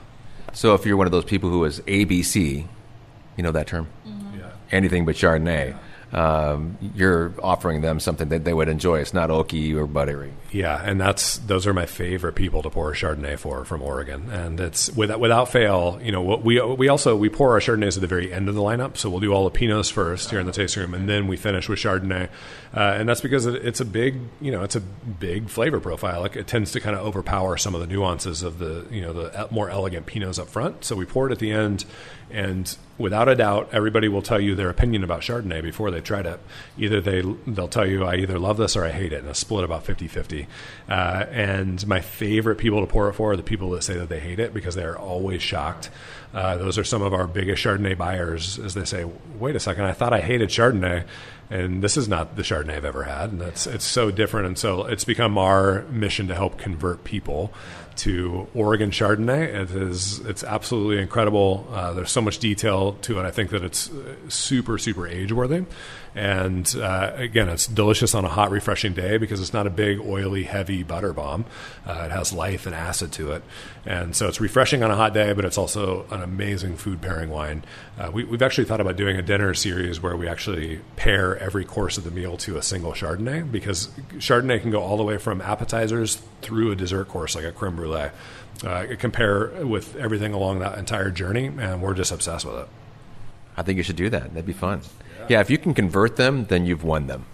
Speaker 1: So if you're one of those people who is A B C, you know that term? Mm-hmm. Yeah. Anything but Chardonnay. Yeah. Um, you're offering them something that they would enjoy. It's not oaky or buttery.
Speaker 3: Yeah, and that's those are my favorite people to pour Chardonnay for from Oregon, and it's without without fail. You know, what we we also we pour our Chardonnays at the very end of the lineup, so we'll do all the Pinots first here in the tasting room, and then we finish with Chardonnay, uh, and that's because it, it's a big you know it's a big flavor profile. Like it tends to kind of overpower some of the nuances of the you know the more elegant Pinots up front. So we pour it at the end. And without a doubt, everybody will tell you their opinion about Chardonnay before they've tried it. Either they, they'll tell you, I either love this or I hate it, and a split about fifty-fifty. Uh, and my favorite people to pour it for are the people that say that they hate it because they're always shocked Uh, those are some of our biggest Chardonnay buyers, as they say, wait a second, I thought I hated Chardonnay, and this is not the Chardonnay I've ever had. And that's, it's so different. And so it's become our mission to help convert people to Oregon Chardonnay. It is, it's absolutely incredible. Uh, there's so much detail to it. I think that it's super, super age-worthy. And uh, again, it's delicious on a hot, refreshing day because it's not a big, oily, heavy butter bomb. Uh, it has life and acid to it. And so it's refreshing on a hot day, but it's also an amazing food pairing wine. Uh, we, we've actually thought about doing a dinner series where we actually pair every course of the meal to a single Chardonnay, because Chardonnay can go all the way from appetizers through a dessert course like a creme brulee. Uh, it can pair with everything along that entire journey, and we're just obsessed with it.
Speaker 1: I think you should do that. That'd be fun. Yeah, if you can convert them, then you've won them.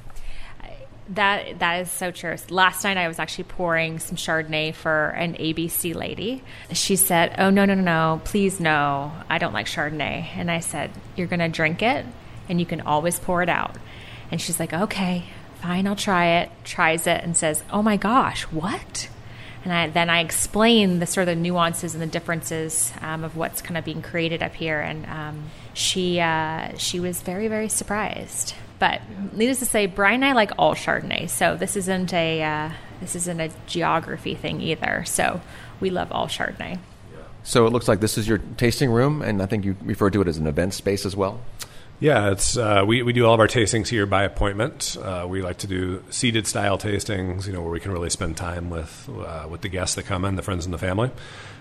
Speaker 5: That that is so true. Last night I was actually pouring some Chardonnay for an A B C lady. She said, oh, no, no, no, no, please no, I don't like Chardonnay. And I said, you're going to drink it, and you can always pour it out. And she's like, okay, fine, I'll try it. Tries it and says, oh my gosh, what? And I, then I explain the sort of nuances and the differences um, of what's kind of being created up here. And um, she uh, she was very, very surprised. But needless to say, Brian and I like all Chardonnay. So this isn't a uh, this isn't a geography thing either. So we love all Chardonnay.
Speaker 1: So it looks like this is your tasting room, and I think you refer to it as an event space as well.
Speaker 3: Yeah, it's uh, we, we do all of our tastings here by appointment. Uh, we like to do seated style tastings, you know, where we can really spend time with uh, with the guests that come in, the friends and the family.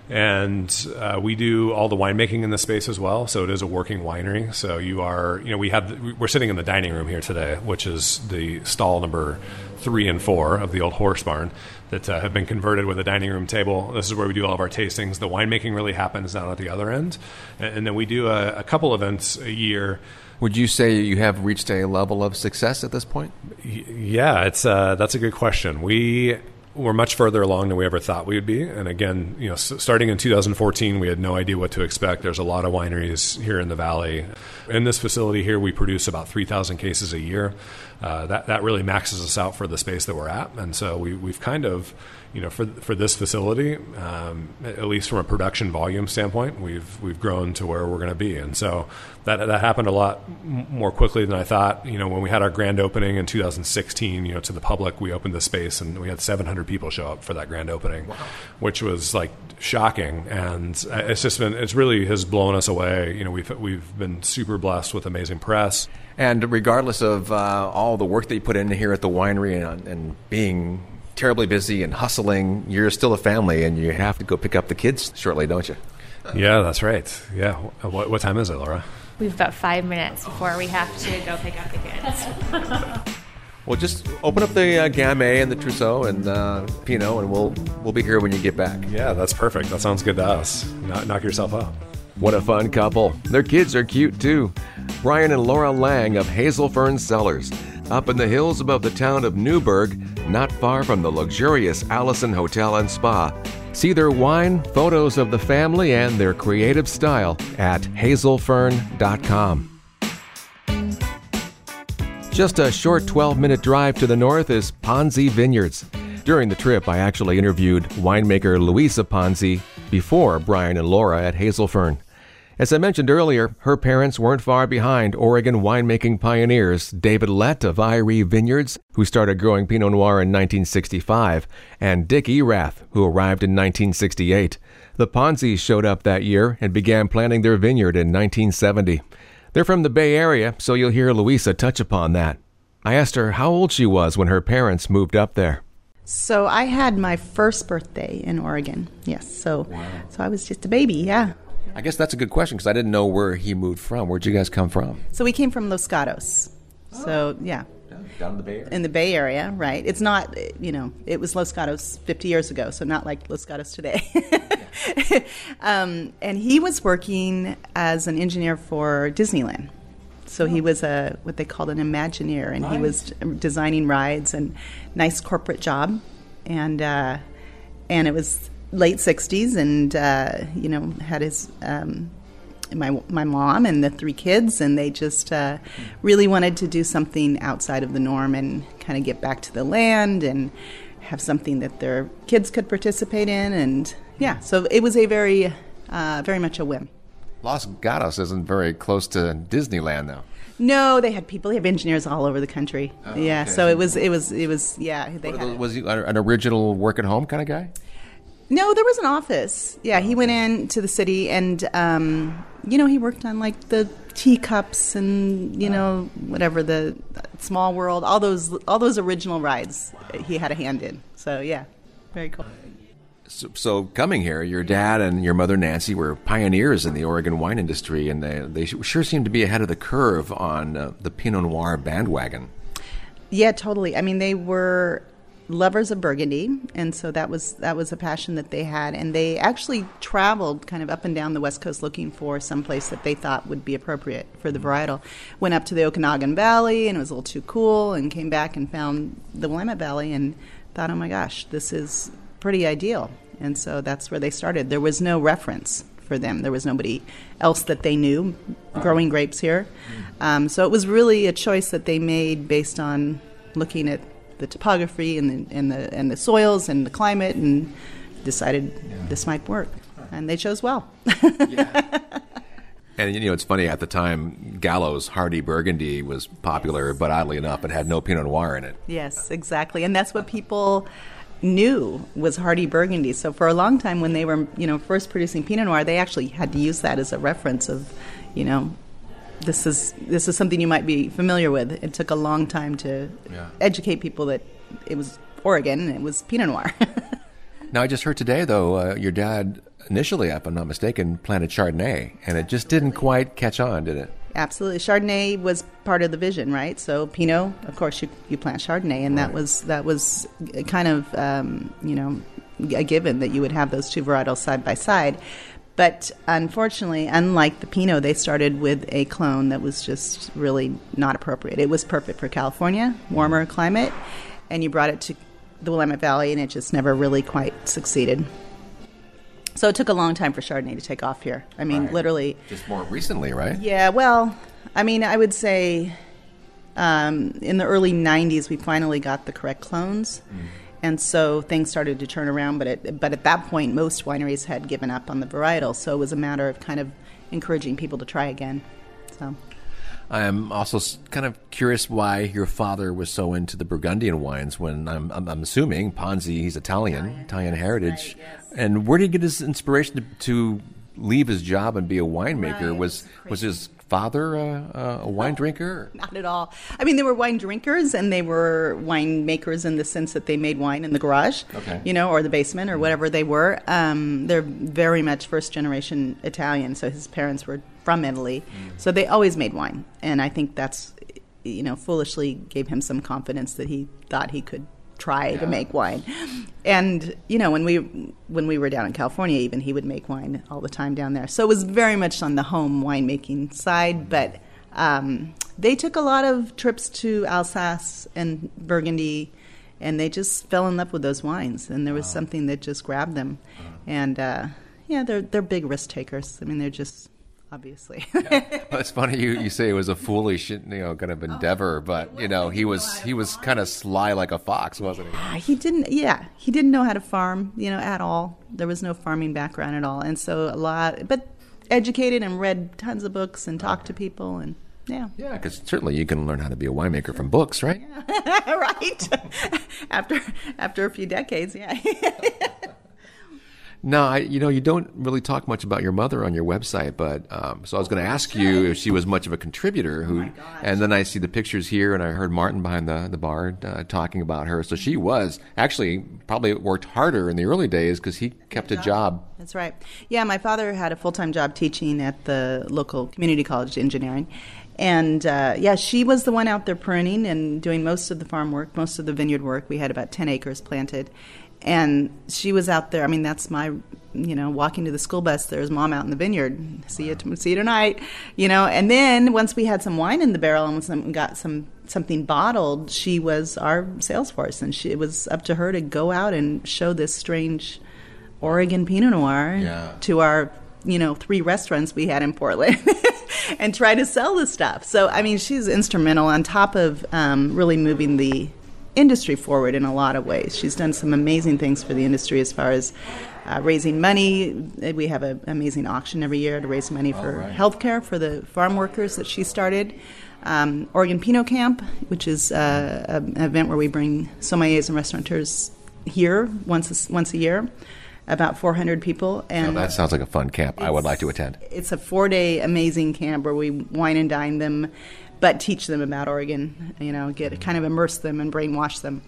Speaker 3: And uh, we do all the winemaking in the space as well. So it is a working winery. So you are, you know, we have we're sitting in the dining room here today, which is the stall number three and four of the old horse barn that uh, have been converted with a dining room table. This is where we do all of our tastings. The winemaking really happens down at the other end, and, and then we do a, a couple events a year.
Speaker 1: Would you say you have reached a level of success at this point?
Speaker 3: Yeah, it's uh, that's a good question. We were much further along than we ever thought we would be. And again, you know, s- starting in two thousand fourteen, we had no idea what to expect. There's a lot of wineries here in the valley. In this facility here, we produce about three thousand cases a year. Uh, that that really maxes us out for the space that we're at. And so we, we've kind of, you know, for for this facility, um, at least from a production volume standpoint, we've we've grown to where we're going to be. And so that that happened a lot m- more quickly than I thought. You know, when we had our grand opening in two thousand sixteen, you know, to the public, we opened the space and we had seven hundred people show up for that grand opening, wow. Which was like shocking. And it's just been, it's really has blown us away. You know, we've we've been super blessed with amazing press.
Speaker 1: And regardless of uh, all the work that you put in here at the winery and, and being terribly busy and hustling, you're still a family, and you have to go pick up the kids shortly, don't you?
Speaker 3: Yeah, that's right. Yeah. What, what time is it, Laura?
Speaker 5: We've about five minutes before we have to go pick up the kids.
Speaker 1: Well, just open up the uh, Gamay and the Trousseau and uh, Pinot, and we'll we'll be here when you get back.
Speaker 3: Yeah, that's perfect. That sounds good to us. Knock, knock yourself out.
Speaker 1: What a fun couple. Their kids are cute, too. Brian and Laura Lang of Hazelfern Cellars, up in the hills above the town of Newburgh, not far from the luxurious Allison Hotel and Spa. See their wine, photos of the family, and their creative style at hazelfern dot com. Just a short twelve-minute drive to the north is Ponzi Vineyards. During the trip, I actually interviewed winemaker Louisa Ponzi before Brian and Laura at Hazelfern. As I mentioned earlier, her parents weren't far behind Oregon winemaking pioneers David Lett of Irie Vineyards, who started growing Pinot Noir in nineteen sixty-five, and Dick Erath, who arrived in nineteen sixty-eight. The Ponzis showed up that year and began planting their vineyard in nineteen seventy. They're from the Bay Area, so you'll hear Louisa touch upon that. I asked her how old she was when her parents moved up there.
Speaker 4: So I had my first birthday in Oregon. Yes, so wow. so I was just a baby, yeah.
Speaker 1: I guess that's a good question because I didn't know where he moved from. Where'd you guys come from?
Speaker 4: So we came from Los Gatos. Oh. So, yeah.
Speaker 1: Down in the Bay Area?
Speaker 4: In the Bay Area, right. It's not, you know, it was Los Gatos fifty years ago, so not like Los Gatos today. um, and he was working as an engineer for Disneyland. So he was a what they called an Imagineer, and nice. He was designing rides and nice corporate job. And uh, and it was late sixties, and uh, you know, had his um, my my mom and the three kids, and they just uh, really wanted to do something outside of the norm and kind of get back to the land and have something that their kids could participate in. And yeah, so it was a very uh, very much a whim.
Speaker 1: Los Gatos isn't very close to Disneyland, though.
Speaker 4: No, they had people. They have engineers all over the country. Oh, yeah, okay. so it was, it was, it was, yeah. They had
Speaker 1: was he an original work at home kind of guy?
Speaker 4: No, there was an office. Yeah, he went into the city, and um, you know, he worked on like the teacups and you know whatever the Small World, all those, all those original rides. He had a hand in. So yeah, very cool.
Speaker 1: So, so coming here, your dad and your mother, Nancy, were pioneers in the Oregon wine industry, and they, they sure seem to be ahead of the curve on uh, the Pinot Noir bandwagon.
Speaker 4: Yeah, totally. I mean, they were lovers of Burgundy, and so that was that was a passion that they had. And they actually traveled kind of up and down the West Coast looking for some place that they thought would be appropriate for the varietal. Went up to the Okanagan Valley, and it was a little too cool, and came back and found the Willamette Valley and thought, oh my gosh, this is pretty ideal. And so that's where they started. There was no reference for them. There was nobody else that they knew growing grapes here. Um, so it was really a choice that they made based on looking at the topography and the, and the, and the soils and the climate, and decided yeah. this might work. And they chose well.
Speaker 1: yeah. And, you know, it's funny, at the time, Gallo's Hardy Burgundy was popular, but oddly enough, it had no Pinot Noir in it.
Speaker 4: Yes, exactly. And that's what people knew was Hardy Burgundy. So for a long time, when they were, you know, first producing Pinot Noir, they actually had to use that as a reference of, you know, this is this is something you might be familiar with. It took a long time to yeah. educate people that it was Oregon and it was Pinot Noir.
Speaker 1: Now, I just heard today, though, uh, your dad initially, if I'm not mistaken, planted Chardonnay, and it just didn't quite catch on, did it?
Speaker 4: Absolutely. Chardonnay was part of the vision, right? So Pinot, of course, you, you plant Chardonnay, and right. that was that was kind of, um, you know, a given that you would have those two varietals side by side. But unfortunately, unlike the Pinot, they started with a clone that was just really not appropriate. It was perfect for California, warmer climate, and you brought it to the Willamette Valley, and it just never really quite succeeded. So it took a long time for Chardonnay to take off here. I mean,
Speaker 1: right.
Speaker 4: literally.
Speaker 1: Just more recently, right?
Speaker 4: Yeah, well, I mean, I would say um, in the early nineties, we finally got the correct clones. Mm. And so things started to turn around. But, it, but at that point, most wineries had given up on the varietal. So it was a matter of kind of encouraging people to try again. So.
Speaker 1: I'm also kind of curious why your father was so into the Burgundian wines when I'm, I'm, I'm assuming Ponzi, he's Italian, Italian, Italian heritage. Right, yes. And where did he get his inspiration to, to leave his job and be a winemaker? Right. Was was his father uh, a wine drinker?
Speaker 4: Not at all. I mean, they were wine drinkers and they were winemakers in the sense that they made wine in the garage, okay. you know, or the basement or whatever they were. Um, they're very much first generation Italian, so his parents were from Italy, mm. so they always made wine. And I think that's, you know, foolishly gave him some confidence that he thought he could try yeah. to make wine. And, you know, when we when we were down in California, even, he would make wine all the time down there. So it was very much on the home winemaking side, but um, they took a lot of trips to Alsace and Burgundy, and they just fell in love with those wines. And there was wow. something that just grabbed them. Uh-huh. And, uh, yeah, they're they're big risk takers. I mean, they're just... obviously.
Speaker 1: yeah. Well, it's funny you, you say it was a foolish, you know, kind of endeavor, but you know, he was he was kind of sly like a fox, wasn't he?
Speaker 4: Yeah, he didn't. Yeah, he didn't know how to farm, you know, at all. There was no farming background at all, and so a lot. But educated and read tons of books and talked to people, and yeah.
Speaker 1: Yeah, because certainly you can learn how to be a winemaker from books, right?
Speaker 4: Yeah. right. after after a few decades, yeah.
Speaker 1: No, I, you know, you don't really talk much about your mother on your website, but um, so I was going to ask you if she was much of a contributor. Who, oh and then I see the pictures here, and I heard Martin behind the, the bar uh, talking about her. So she was actually probably worked harder in the early days because he kept a job.
Speaker 4: That's right. Yeah, my father had a full-time job teaching at the local community college engineering. And, uh, yeah, she was the one out there pruning and doing most of the farm work, most of the vineyard work. We had about ten acres planted. And she was out there. I mean, that's my, you know, walking to the school bus. There's Mom out in the vineyard. See you, see you tonight, you know. And then once we had some wine in the barrel and some, got some something bottled, she was our sales force, and she, it was up to her to go out and show this strange Oregon Pinot Noir yeah. to our, you know, three restaurants we had in Portland, and try to sell the stuff. So I mean, she's instrumental on top of um, really moving the industry forward in a lot of ways. She's done some amazing things for the industry as far as uh, raising money. We have an amazing auction every year to raise money for right. healthcare for the farm workers that she started. Um, Oregon Pinot Camp, which is uh, an event where we bring sommeliers and restaurateurs here once a, once a year. About four hundred people. And
Speaker 1: oh, that sounds like a fun camp. I would like to attend.
Speaker 4: It's a four-day amazing camp where we wine and dine them, but teach them about Oregon, you know, get kind of immerse them and brainwash them.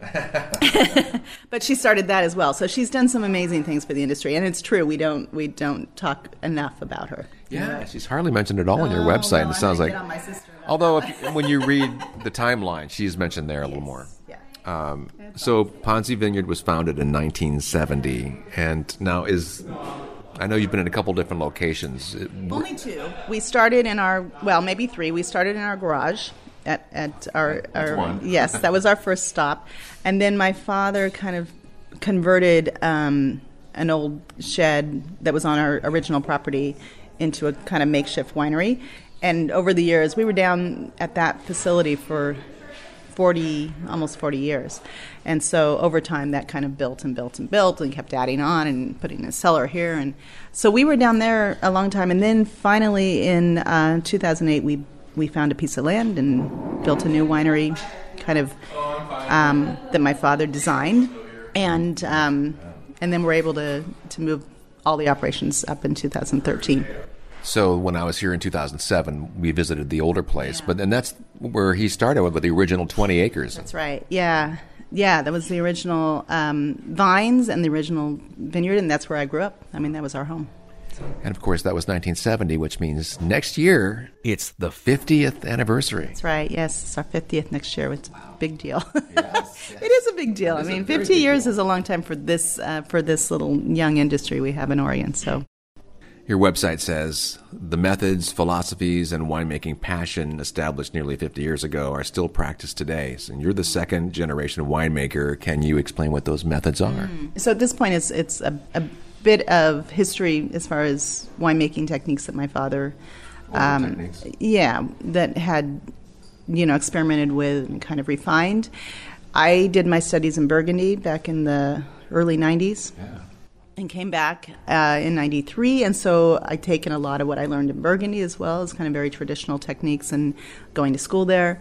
Speaker 4: But she started that as well. So she's done some amazing things for the industry. And it's true, we don't we don't talk enough about her.
Speaker 1: Yeah, right? She's hardly mentioned at all on your website.
Speaker 4: No,
Speaker 1: and it sounds like, although if, when you read the timeline, she's mentioned there a little
Speaker 4: yes.
Speaker 1: more.
Speaker 4: Yeah.
Speaker 1: Um, so Ponzi Vineyard was founded in nineteen seventy, and now is, I know you've been in a couple different locations.
Speaker 4: Only two. We started in our, well, maybe three. We started in our garage at, at our, our
Speaker 1: one.
Speaker 4: Yes, that was our first stop. And then my father kind of converted um, an old shed that was on our original property into a kind of makeshift winery. And over the years, we were down at that facility for forty, almost forty years. And so over time that kind of built and built and built and kept adding on and putting a cellar here. And so we were down there a long time. And then finally in uh, two thousand eight, we, we found a piece of land and built a new winery kind of um, that my father designed. And um, and then we're able to, to move all the operations up in two thousand thirteen.
Speaker 1: So when I was here in two thousand seven, we visited the older place, yeah. but and that's where he started with, with the original twenty acres.
Speaker 4: That's right. Yeah, yeah. That was the original um, vines and the original vineyard, and that's where I grew up. I mean, that was our home.
Speaker 1: And of course, that was nineteen seventy, which means next year it's the fiftieth anniversary.
Speaker 4: That's right. Yes, it's our fiftieth next year. It's a big deal.
Speaker 1: Yes, yes.
Speaker 4: It is a big deal. I mean, fifty years deal. is a long time for this uh, for this little young industry we have in Oregon. So.
Speaker 1: Your website says the methods, philosophies, and winemaking passion established nearly fifty years ago are still practiced today. So you're the second generation winemaker. Can you explain what those methods are?
Speaker 4: Mm. So at this point, it's it's a, a bit of history as far as winemaking techniques that my father, um, yeah, that had, you know, experimented with and kind of refined. I did my studies in Burgundy back in the early nineties. Yeah. And came back uh, in ninety-three, and so I'd taken a lot of what I learned in Burgundy as well as kind of very traditional techniques and going to school there,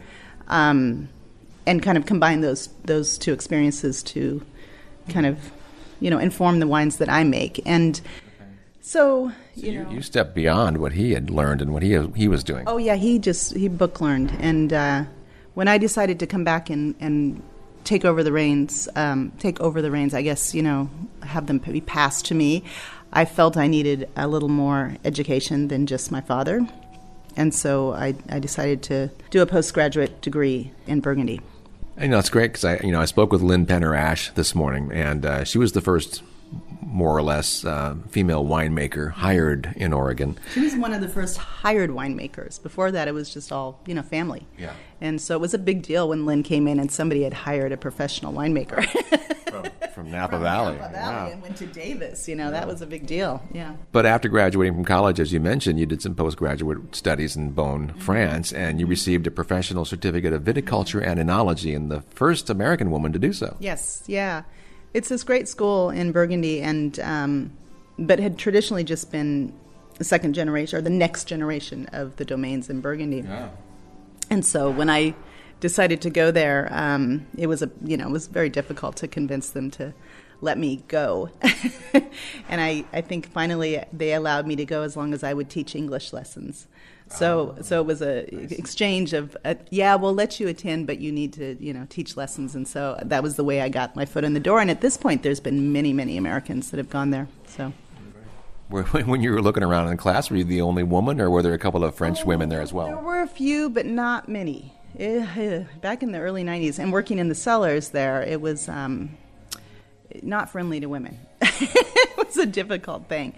Speaker 4: um, and kind of combined those those two experiences to kind of, you know, inform the wines that I make. And so,
Speaker 1: so
Speaker 4: you,
Speaker 1: you
Speaker 4: know,
Speaker 1: you stepped beyond what he had learned and what he he was doing.
Speaker 4: Oh yeah, he just he book learned, and uh, when I decided to come back and and take over the reins, um, take over the reins, I guess, you know, have them be passed to me, I felt I needed a little more education than just my father. And so I, I decided to do a postgraduate degree in Burgundy.
Speaker 1: And, you know, it's great because I, you know, I spoke with Lynn Penner-Ash this morning, and uh, she was the first, more or less, uh, female winemaker hired in Oregon.
Speaker 4: She was one of the first hired winemakers. Before that, it was just all, you know, family.
Speaker 1: Yeah.
Speaker 4: And so it was a big deal when Lynn came in and somebody had hired a professional winemaker.
Speaker 1: from, from Napa
Speaker 4: from
Speaker 1: Valley.
Speaker 4: Napa Valley
Speaker 1: Wow.
Speaker 4: And went to Davis. You know, yeah. That was a big deal. Yeah.
Speaker 1: But after graduating from college, as you mentioned, you did some postgraduate studies in Beaune, mm-hmm. France, and you received a professional certificate of viticulture and enology, and the first American woman to do so.
Speaker 4: Yes, yeah. It's this great school in Burgundy, and um, but had traditionally just been the second generation or the next generation of the domains in Burgundy.
Speaker 1: Yeah.
Speaker 4: And so when I decided to go there, um, it was a you know it was very difficult to convince them to let me go. And I, I think finally they allowed me to go as long as I would teach English lessons. So oh, so it was a nice. exchange of, uh, yeah, we'll let you attend, but you need to, you know, teach lessons. And so that was the way I got my foot in the door. And at this point, there's been many, many Americans that have gone there. So,
Speaker 1: when you were looking around in class, were you the only woman, or were there a couple of French oh, women there as well?
Speaker 4: There were a few, but not many. It, back in the early nineties, and working in the cellars there, it was um, not friendly to women. It was a difficult thing.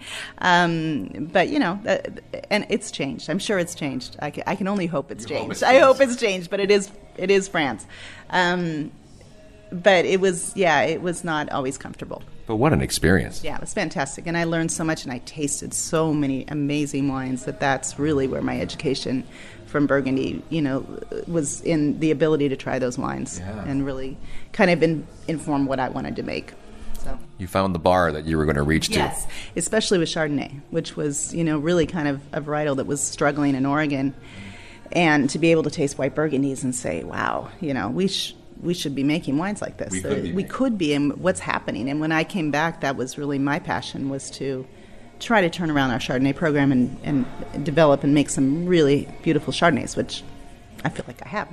Speaker 4: Um, but, you know, uh, and it's changed. I'm sure it's changed. I can, I can only hope it's you changed. Hope it's I hope it's changed, but it is it is France. Um, but it was, yeah, it was not always comfortable.
Speaker 1: But what an experience.
Speaker 4: Yeah, it was fantastic. And I learned so much, and I tasted so many amazing wines that that's really where my education from Burgundy, you know, was in the ability to try those wines yeah. and really kind of in, inform what I wanted to make. So.
Speaker 1: You found the bar that you were going to reach to.
Speaker 4: Yes, especially with Chardonnay, which was, you know, really kind of a varietal that was struggling in Oregon. And to be able to taste white Burgundies and say, wow, you know, we sh- we should be making wines like this.
Speaker 1: We could be.
Speaker 4: We could be, and what's happening. And when I came back, that was really my passion, was to try to turn around our Chardonnay program and, and develop and make some really beautiful Chardonnays, which I feel like I have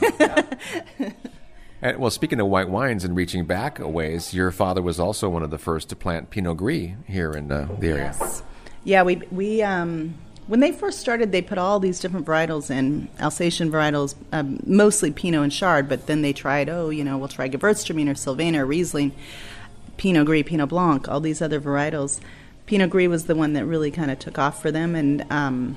Speaker 4: now.
Speaker 1: And, well, speaking of white wines and reaching back a ways, your father was also one of the first to plant Pinot Gris here in uh, the area.
Speaker 4: Yes. Yeah, we we um, when they first started, they put all these different varietals in, Alsatian varietals, um, mostly Pinot and Chard, but then they tried, oh, you know, we'll try Gewürztraminer, Sylvaner, Riesling, Pinot Gris, Pinot Blanc, all these other varietals. Pinot Gris was the one that really kind of took off for them, and um,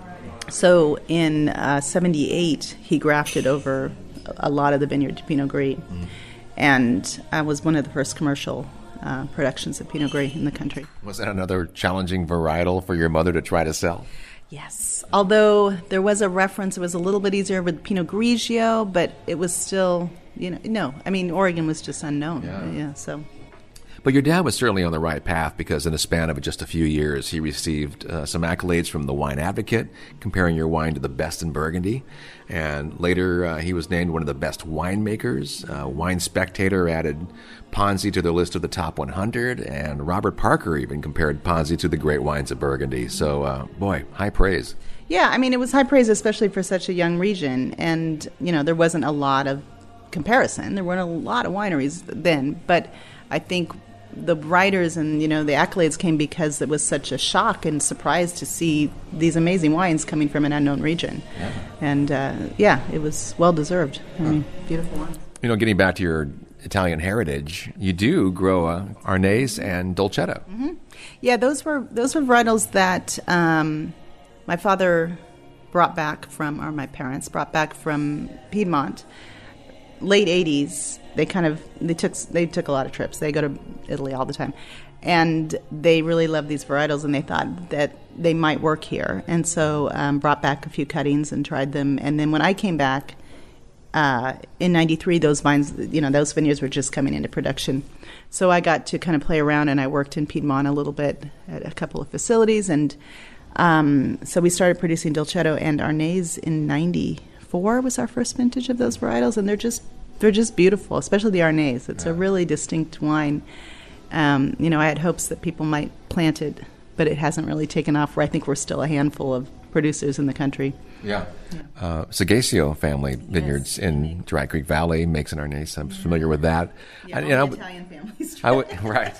Speaker 4: so in uh, seventy-eight, he grafted over a lot of the vineyard to Pinot Gris, mm. and I was one of the first commercial uh, productions of Pinot Gris in the country.
Speaker 1: Was that another challenging varietal for your mother to try to sell?
Speaker 4: Yes, although there was a reference, it was a little bit easier with Pinot Grigio, but it was still, you know, no, I mean, Oregon was just unknown, yeah, yeah so...
Speaker 1: But your dad was certainly on the right path, because in the span of just a few years, he received uh, some accolades from the Wine Advocate, comparing your wine to the best in Burgundy. And later, uh, he was named one of the best winemakers. Uh, Wine Spectator added Ponzi to their list of the top one hundred, and Robert Parker even compared Ponzi to the great wines of Burgundy. So, uh, boy, high praise.
Speaker 4: Yeah, I mean, it was high praise, especially for such a young region. And, you know, there wasn't a lot of comparison. There weren't a lot of wineries then, but I think the writers and, you know, the accolades came because it was such a shock and surprise to see these amazing wines coming from an unknown region. Yeah. And, uh, yeah, it was well-deserved. I mean, beautiful wine.
Speaker 1: You know, getting back to your Italian heritage, you do grow uh, Arnese and Dolcetto.
Speaker 4: Mm-hmm. Yeah, those were those were varietals that um, my father brought back from, or my parents brought back from Piedmont. Late eighties, they kind of they took they took a lot of trips. They go to Italy all the time, and they really loved these varietals, and they thought that they might work here, and so um, brought back a few cuttings and tried them. And then when I came back uh, in ninety-three, those vines, you know, those vineyards were just coming into production. So I got to kind of play around, and I worked in Piedmont a little bit at a couple of facilities, and um, so we started producing Dolcetto and Arnese in ninety-four was our first vintage of those varietals, and they're just they're just beautiful, especially the Arnese. It's yeah. a really distinct wine. Um, you know, I had hopes that people might plant it, but it hasn't really taken off. Where I think we're still a handful of producers in the country.
Speaker 1: Yeah. yeah. Uh, Sagacio family vineyards yes. in Dry Creek Valley makes an Arnese. I'm familiar with that.
Speaker 4: Yeah,
Speaker 1: I,
Speaker 4: all
Speaker 1: you know,
Speaker 4: the Italian families.
Speaker 1: I would, right.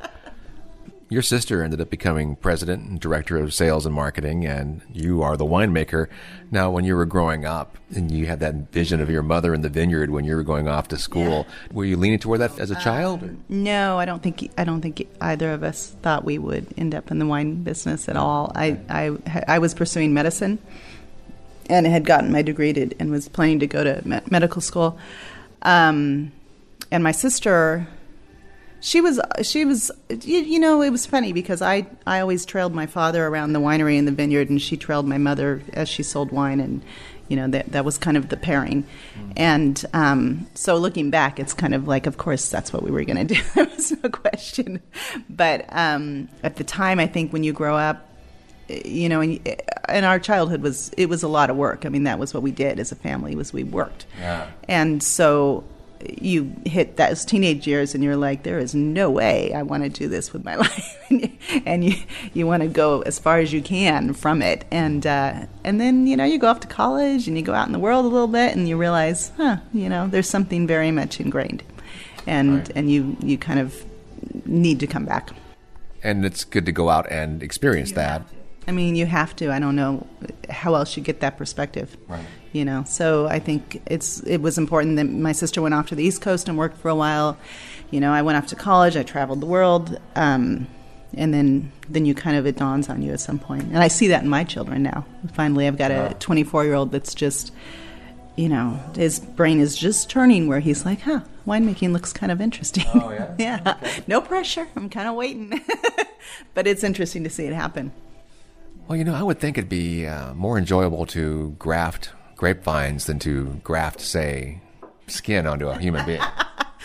Speaker 1: Your sister ended up becoming president and director of sales and marketing, and you are the winemaker. Now, when you were growing up and you had that vision of your mother in the vineyard when you were going off to school, yeah. were you leaning toward that as a child?
Speaker 4: Um, no, I don't think I don't think either of us thought we would end up in the wine business at all. I I, I was pursuing medicine and had gotten my degree to, and was planning to go to med- medical school. Um, and my sister... She was, she was, you, you know, it was funny because I, I always trailed my father around the winery and the vineyard, and she trailed my mother as she sold wine, and, you know, that that was kind of the pairing. Mm. And um, so looking back, it's kind of like, of course, that's what we were going to do. There was no question. But um, at the time, I think when you grow up, you know, and, and our childhood was, it was a lot of work. I mean, that was what we did as a family, was we worked.
Speaker 1: Yeah.
Speaker 4: And so... you hit those teenage years and you're like, there is no way I want to do this with my life. And you you want to go as far as you can from it. And uh, and then, you know, you go off to college and you go out in the world a little bit and you realize, huh, you know, there's something very much ingrained. And right. and you, you kind of need to come back.
Speaker 1: And it's good to go out and experience
Speaker 4: you
Speaker 1: that.
Speaker 4: I mean, you have to. I don't know how else you get that perspective.
Speaker 1: Right.
Speaker 4: You know, so I think it's it was important that my sister went off to the East Coast and worked for a while. You know, I went off to college. I traveled the world, um, and then then you kind of it dawns on you at some point. And I see that in my children now. Finally, I've got a twenty-four-year-old that's just, you know, his brain is just turning where he's like, huh, winemaking looks kind of interesting.
Speaker 1: Oh yeah.
Speaker 4: yeah.
Speaker 1: Okay.
Speaker 4: No pressure. I'm kind of waiting, but it's interesting to see it happen.
Speaker 1: Well, you know, I would think it'd be uh, more enjoyable to graft grapevines than to graft, say, skin onto a human being.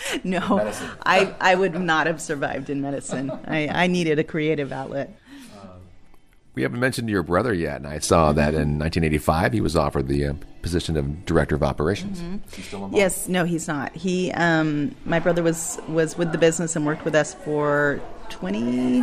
Speaker 4: No, I, I would not have survived in medicine. I, I needed a creative outlet.
Speaker 1: We haven't mentioned your brother yet, and I saw that in nineteen eighty-five he was offered the uh, position of director of operations. Mm-hmm. Is he still involved?
Speaker 4: Yes, no, he's not. He, um, my brother was was with the business and worked with us for twenty,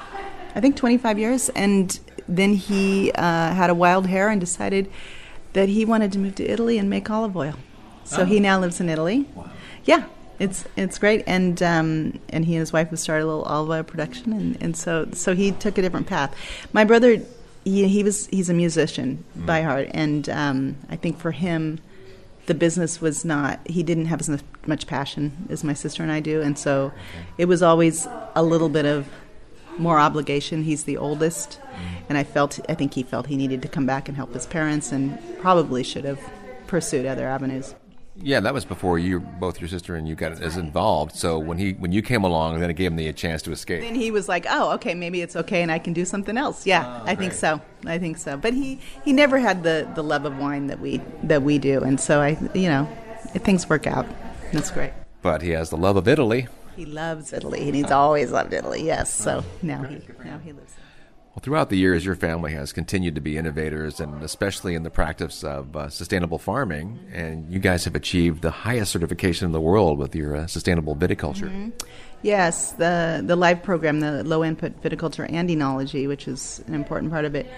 Speaker 4: I think twenty-five years, and then he uh, had a wild hair and decided that he wanted to move to Italy and make olive oil. So oh. he now lives in Italy.
Speaker 1: Wow.
Speaker 4: Yeah. It's it's great, and um, and he and his wife have started a little olive oil production, and, and so so he took a different path. My brother, he, he was he's a musician mm. by heart, and um, I think for him, the business was not. He didn't have as much passion as my sister and I do, and so okay. it was always a little bit of more obligation. He's the oldest, mm. and I felt I think he felt he needed to come back and help his parents, and probably should have pursued other avenues.
Speaker 1: Yeah, that was before you, both your sister and you got as involved. So when he, when you came along, then it gave him the chance to escape.
Speaker 4: Then he was like, "Oh, okay, maybe it's okay, and I can do something else." Yeah,
Speaker 1: oh,
Speaker 4: I think so. I think so. But he, he never had the, the love of wine that we that we do, and so I, you know, things work out. That's great.
Speaker 1: But he has the love of Italy.
Speaker 4: He loves Italy, and he's always loved Italy. Yes. So now he now he lives there.
Speaker 1: Well, throughout the years, your family has continued to be innovators, and especially in the practice of uh, sustainable farming. And you guys have achieved the highest certification in the world with your uh, sustainable viticulture.
Speaker 4: Mm-hmm. Yes, the the LIVE program, the Low Input Viticulture and Enology, which is an important part of it,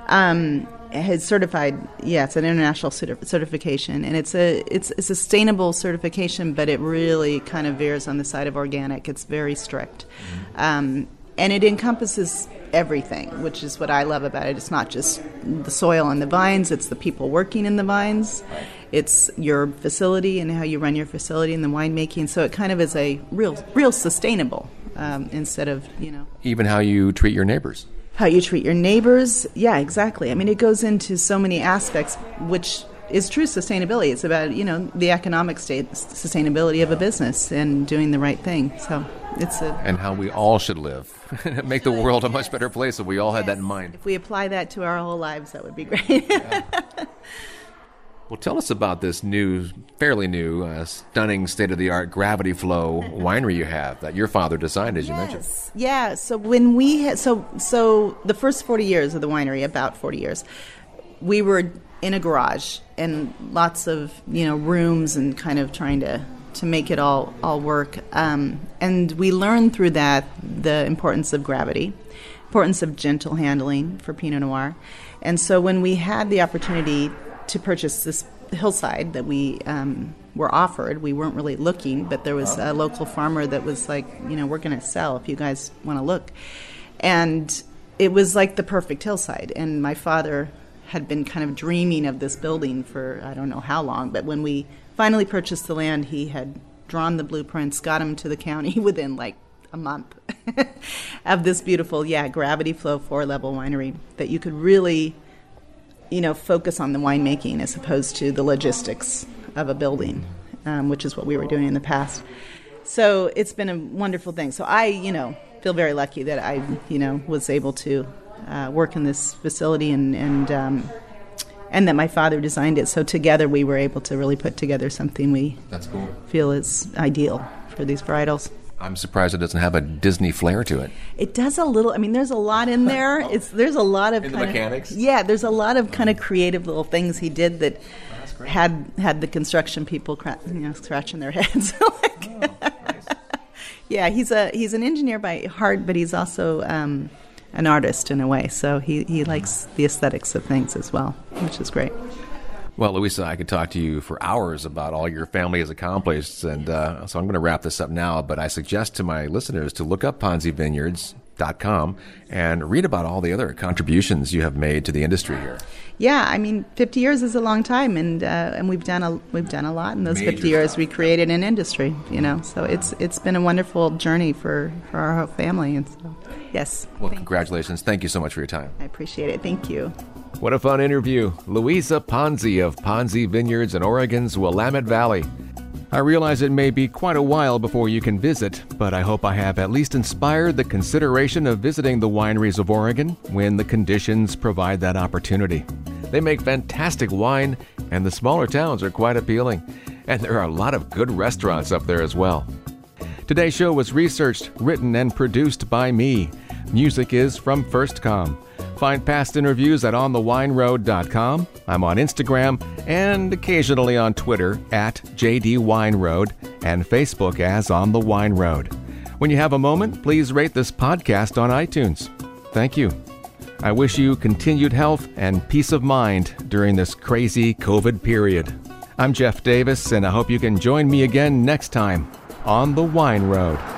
Speaker 4: um, has certified. Yeah, it's an international certif- certification, and it's a it's a sustainable certification, but it really kind of veers on the side of organic. It's very strict, mm-hmm. um, and it encompasses everything, which is what I love about it. It's not just the soil and the vines, it's the people working in the vines. It's your facility and how you run your facility and the winemaking. So it kind of is a real real sustainable um, instead of, you know.
Speaker 1: Even how you treat your neighbors.
Speaker 4: How you treat your neighbors. Yeah, exactly. I mean, it goes into so many aspects, which is true sustainability. It's about, you know, the economic state, sustainability of a business and doing the right thing. So it's a...
Speaker 1: And how we all should live. Make the world a much better place if we all had that in mind.
Speaker 4: If we apply that to our whole lives, that would be great.
Speaker 1: Yeah. Well, tell us about this new, fairly new, uh, stunning, state-of-the-art gravity flow winery you have that your father designed, as
Speaker 4: yes.
Speaker 1: you mentioned.
Speaker 4: Yeah. So when we had, so so the first forty years of the winery, about forty years, we were in a garage and lots of, you know, rooms and kind of trying to, to make it all, all work. Um, and we learned through that the importance of gravity, importance of gentle handling for Pinot Noir. And so when we had the opportunity to purchase this hillside that we um, were offered, we weren't really looking, but there was a local farmer that was like, you know, we're going to sell if you guys want to look. And it was like the perfect hillside. And my father had been kind of dreaming of this building for I don't know how long, but when we finally purchased the land, he had drawn the blueprints, got them to the county within like a month of this beautiful, yeah, gravity flow four-level winery that you could really, you know, focus on the winemaking as opposed to the logistics of a building, um, which is what we were doing in the past. So it's been a wonderful thing. So I, you know, feel very lucky that I, you know, was able to uh, work in this facility and and um, and that my father designed it. So together we were able to really put together something we
Speaker 1: That's cool.
Speaker 4: feel is ideal for these varietals.
Speaker 1: I'm surprised it doesn't have a Disney flair to it.
Speaker 4: It does a little. I mean, there's a lot in there. It's there's a lot of
Speaker 1: in the
Speaker 4: kind
Speaker 1: mechanics.
Speaker 4: Of, yeah, there's a lot of kind of creative little things he did that oh, had had the construction people, cra- you know, scratching their heads. like, oh, nice. Yeah, he's a he's an engineer by heart, but he's also um, an artist in a way. So he he likes the aesthetics of things as well, which is great.
Speaker 1: Well, Louisa, I could talk to you for hours about all your family has accomplished, and uh, so I'm going to wrap this up now, but I suggest to my listeners to look up Ponzi Vineyards dot com and read about all the other contributions you have made to the industry here.
Speaker 4: Yeah, I mean, fifty years is a long time, and uh, and we've done a we've done a lot in those
Speaker 1: Major
Speaker 4: fifty years.
Speaker 1: stuff.
Speaker 4: We created an industry, you know, so it's it's been a wonderful journey for, for our whole family, and so yes.
Speaker 1: Well,
Speaker 4: Thank
Speaker 1: congratulations. You. Thank you so much for your time.
Speaker 4: I appreciate it. Thank you.
Speaker 1: What a fun interview. Louisa Ponzi of Ponzi Vineyards in Oregon's Willamette Valley. I realize it may be quite a while before you can visit, but I hope I have at least inspired the consideration of visiting the wineries of Oregon when the conditions provide that opportunity. They make fantastic wine, and the smaller towns are quite appealing. And there are a lot of good restaurants up there as well. Today's show was researched, written, and produced by me. Music is from FirstCom. Find past interviews at on the wine road dot com. I'm on Instagram and occasionally on Twitter at J D Wine Road and Facebook as On the Wine Road. When you have a moment, please rate this podcast on iTunes. Thank you. I wish you continued health and peace of mind during this crazy COVID period. I'm Jeff Davis, and I hope you can join me again next time on the Wine Road.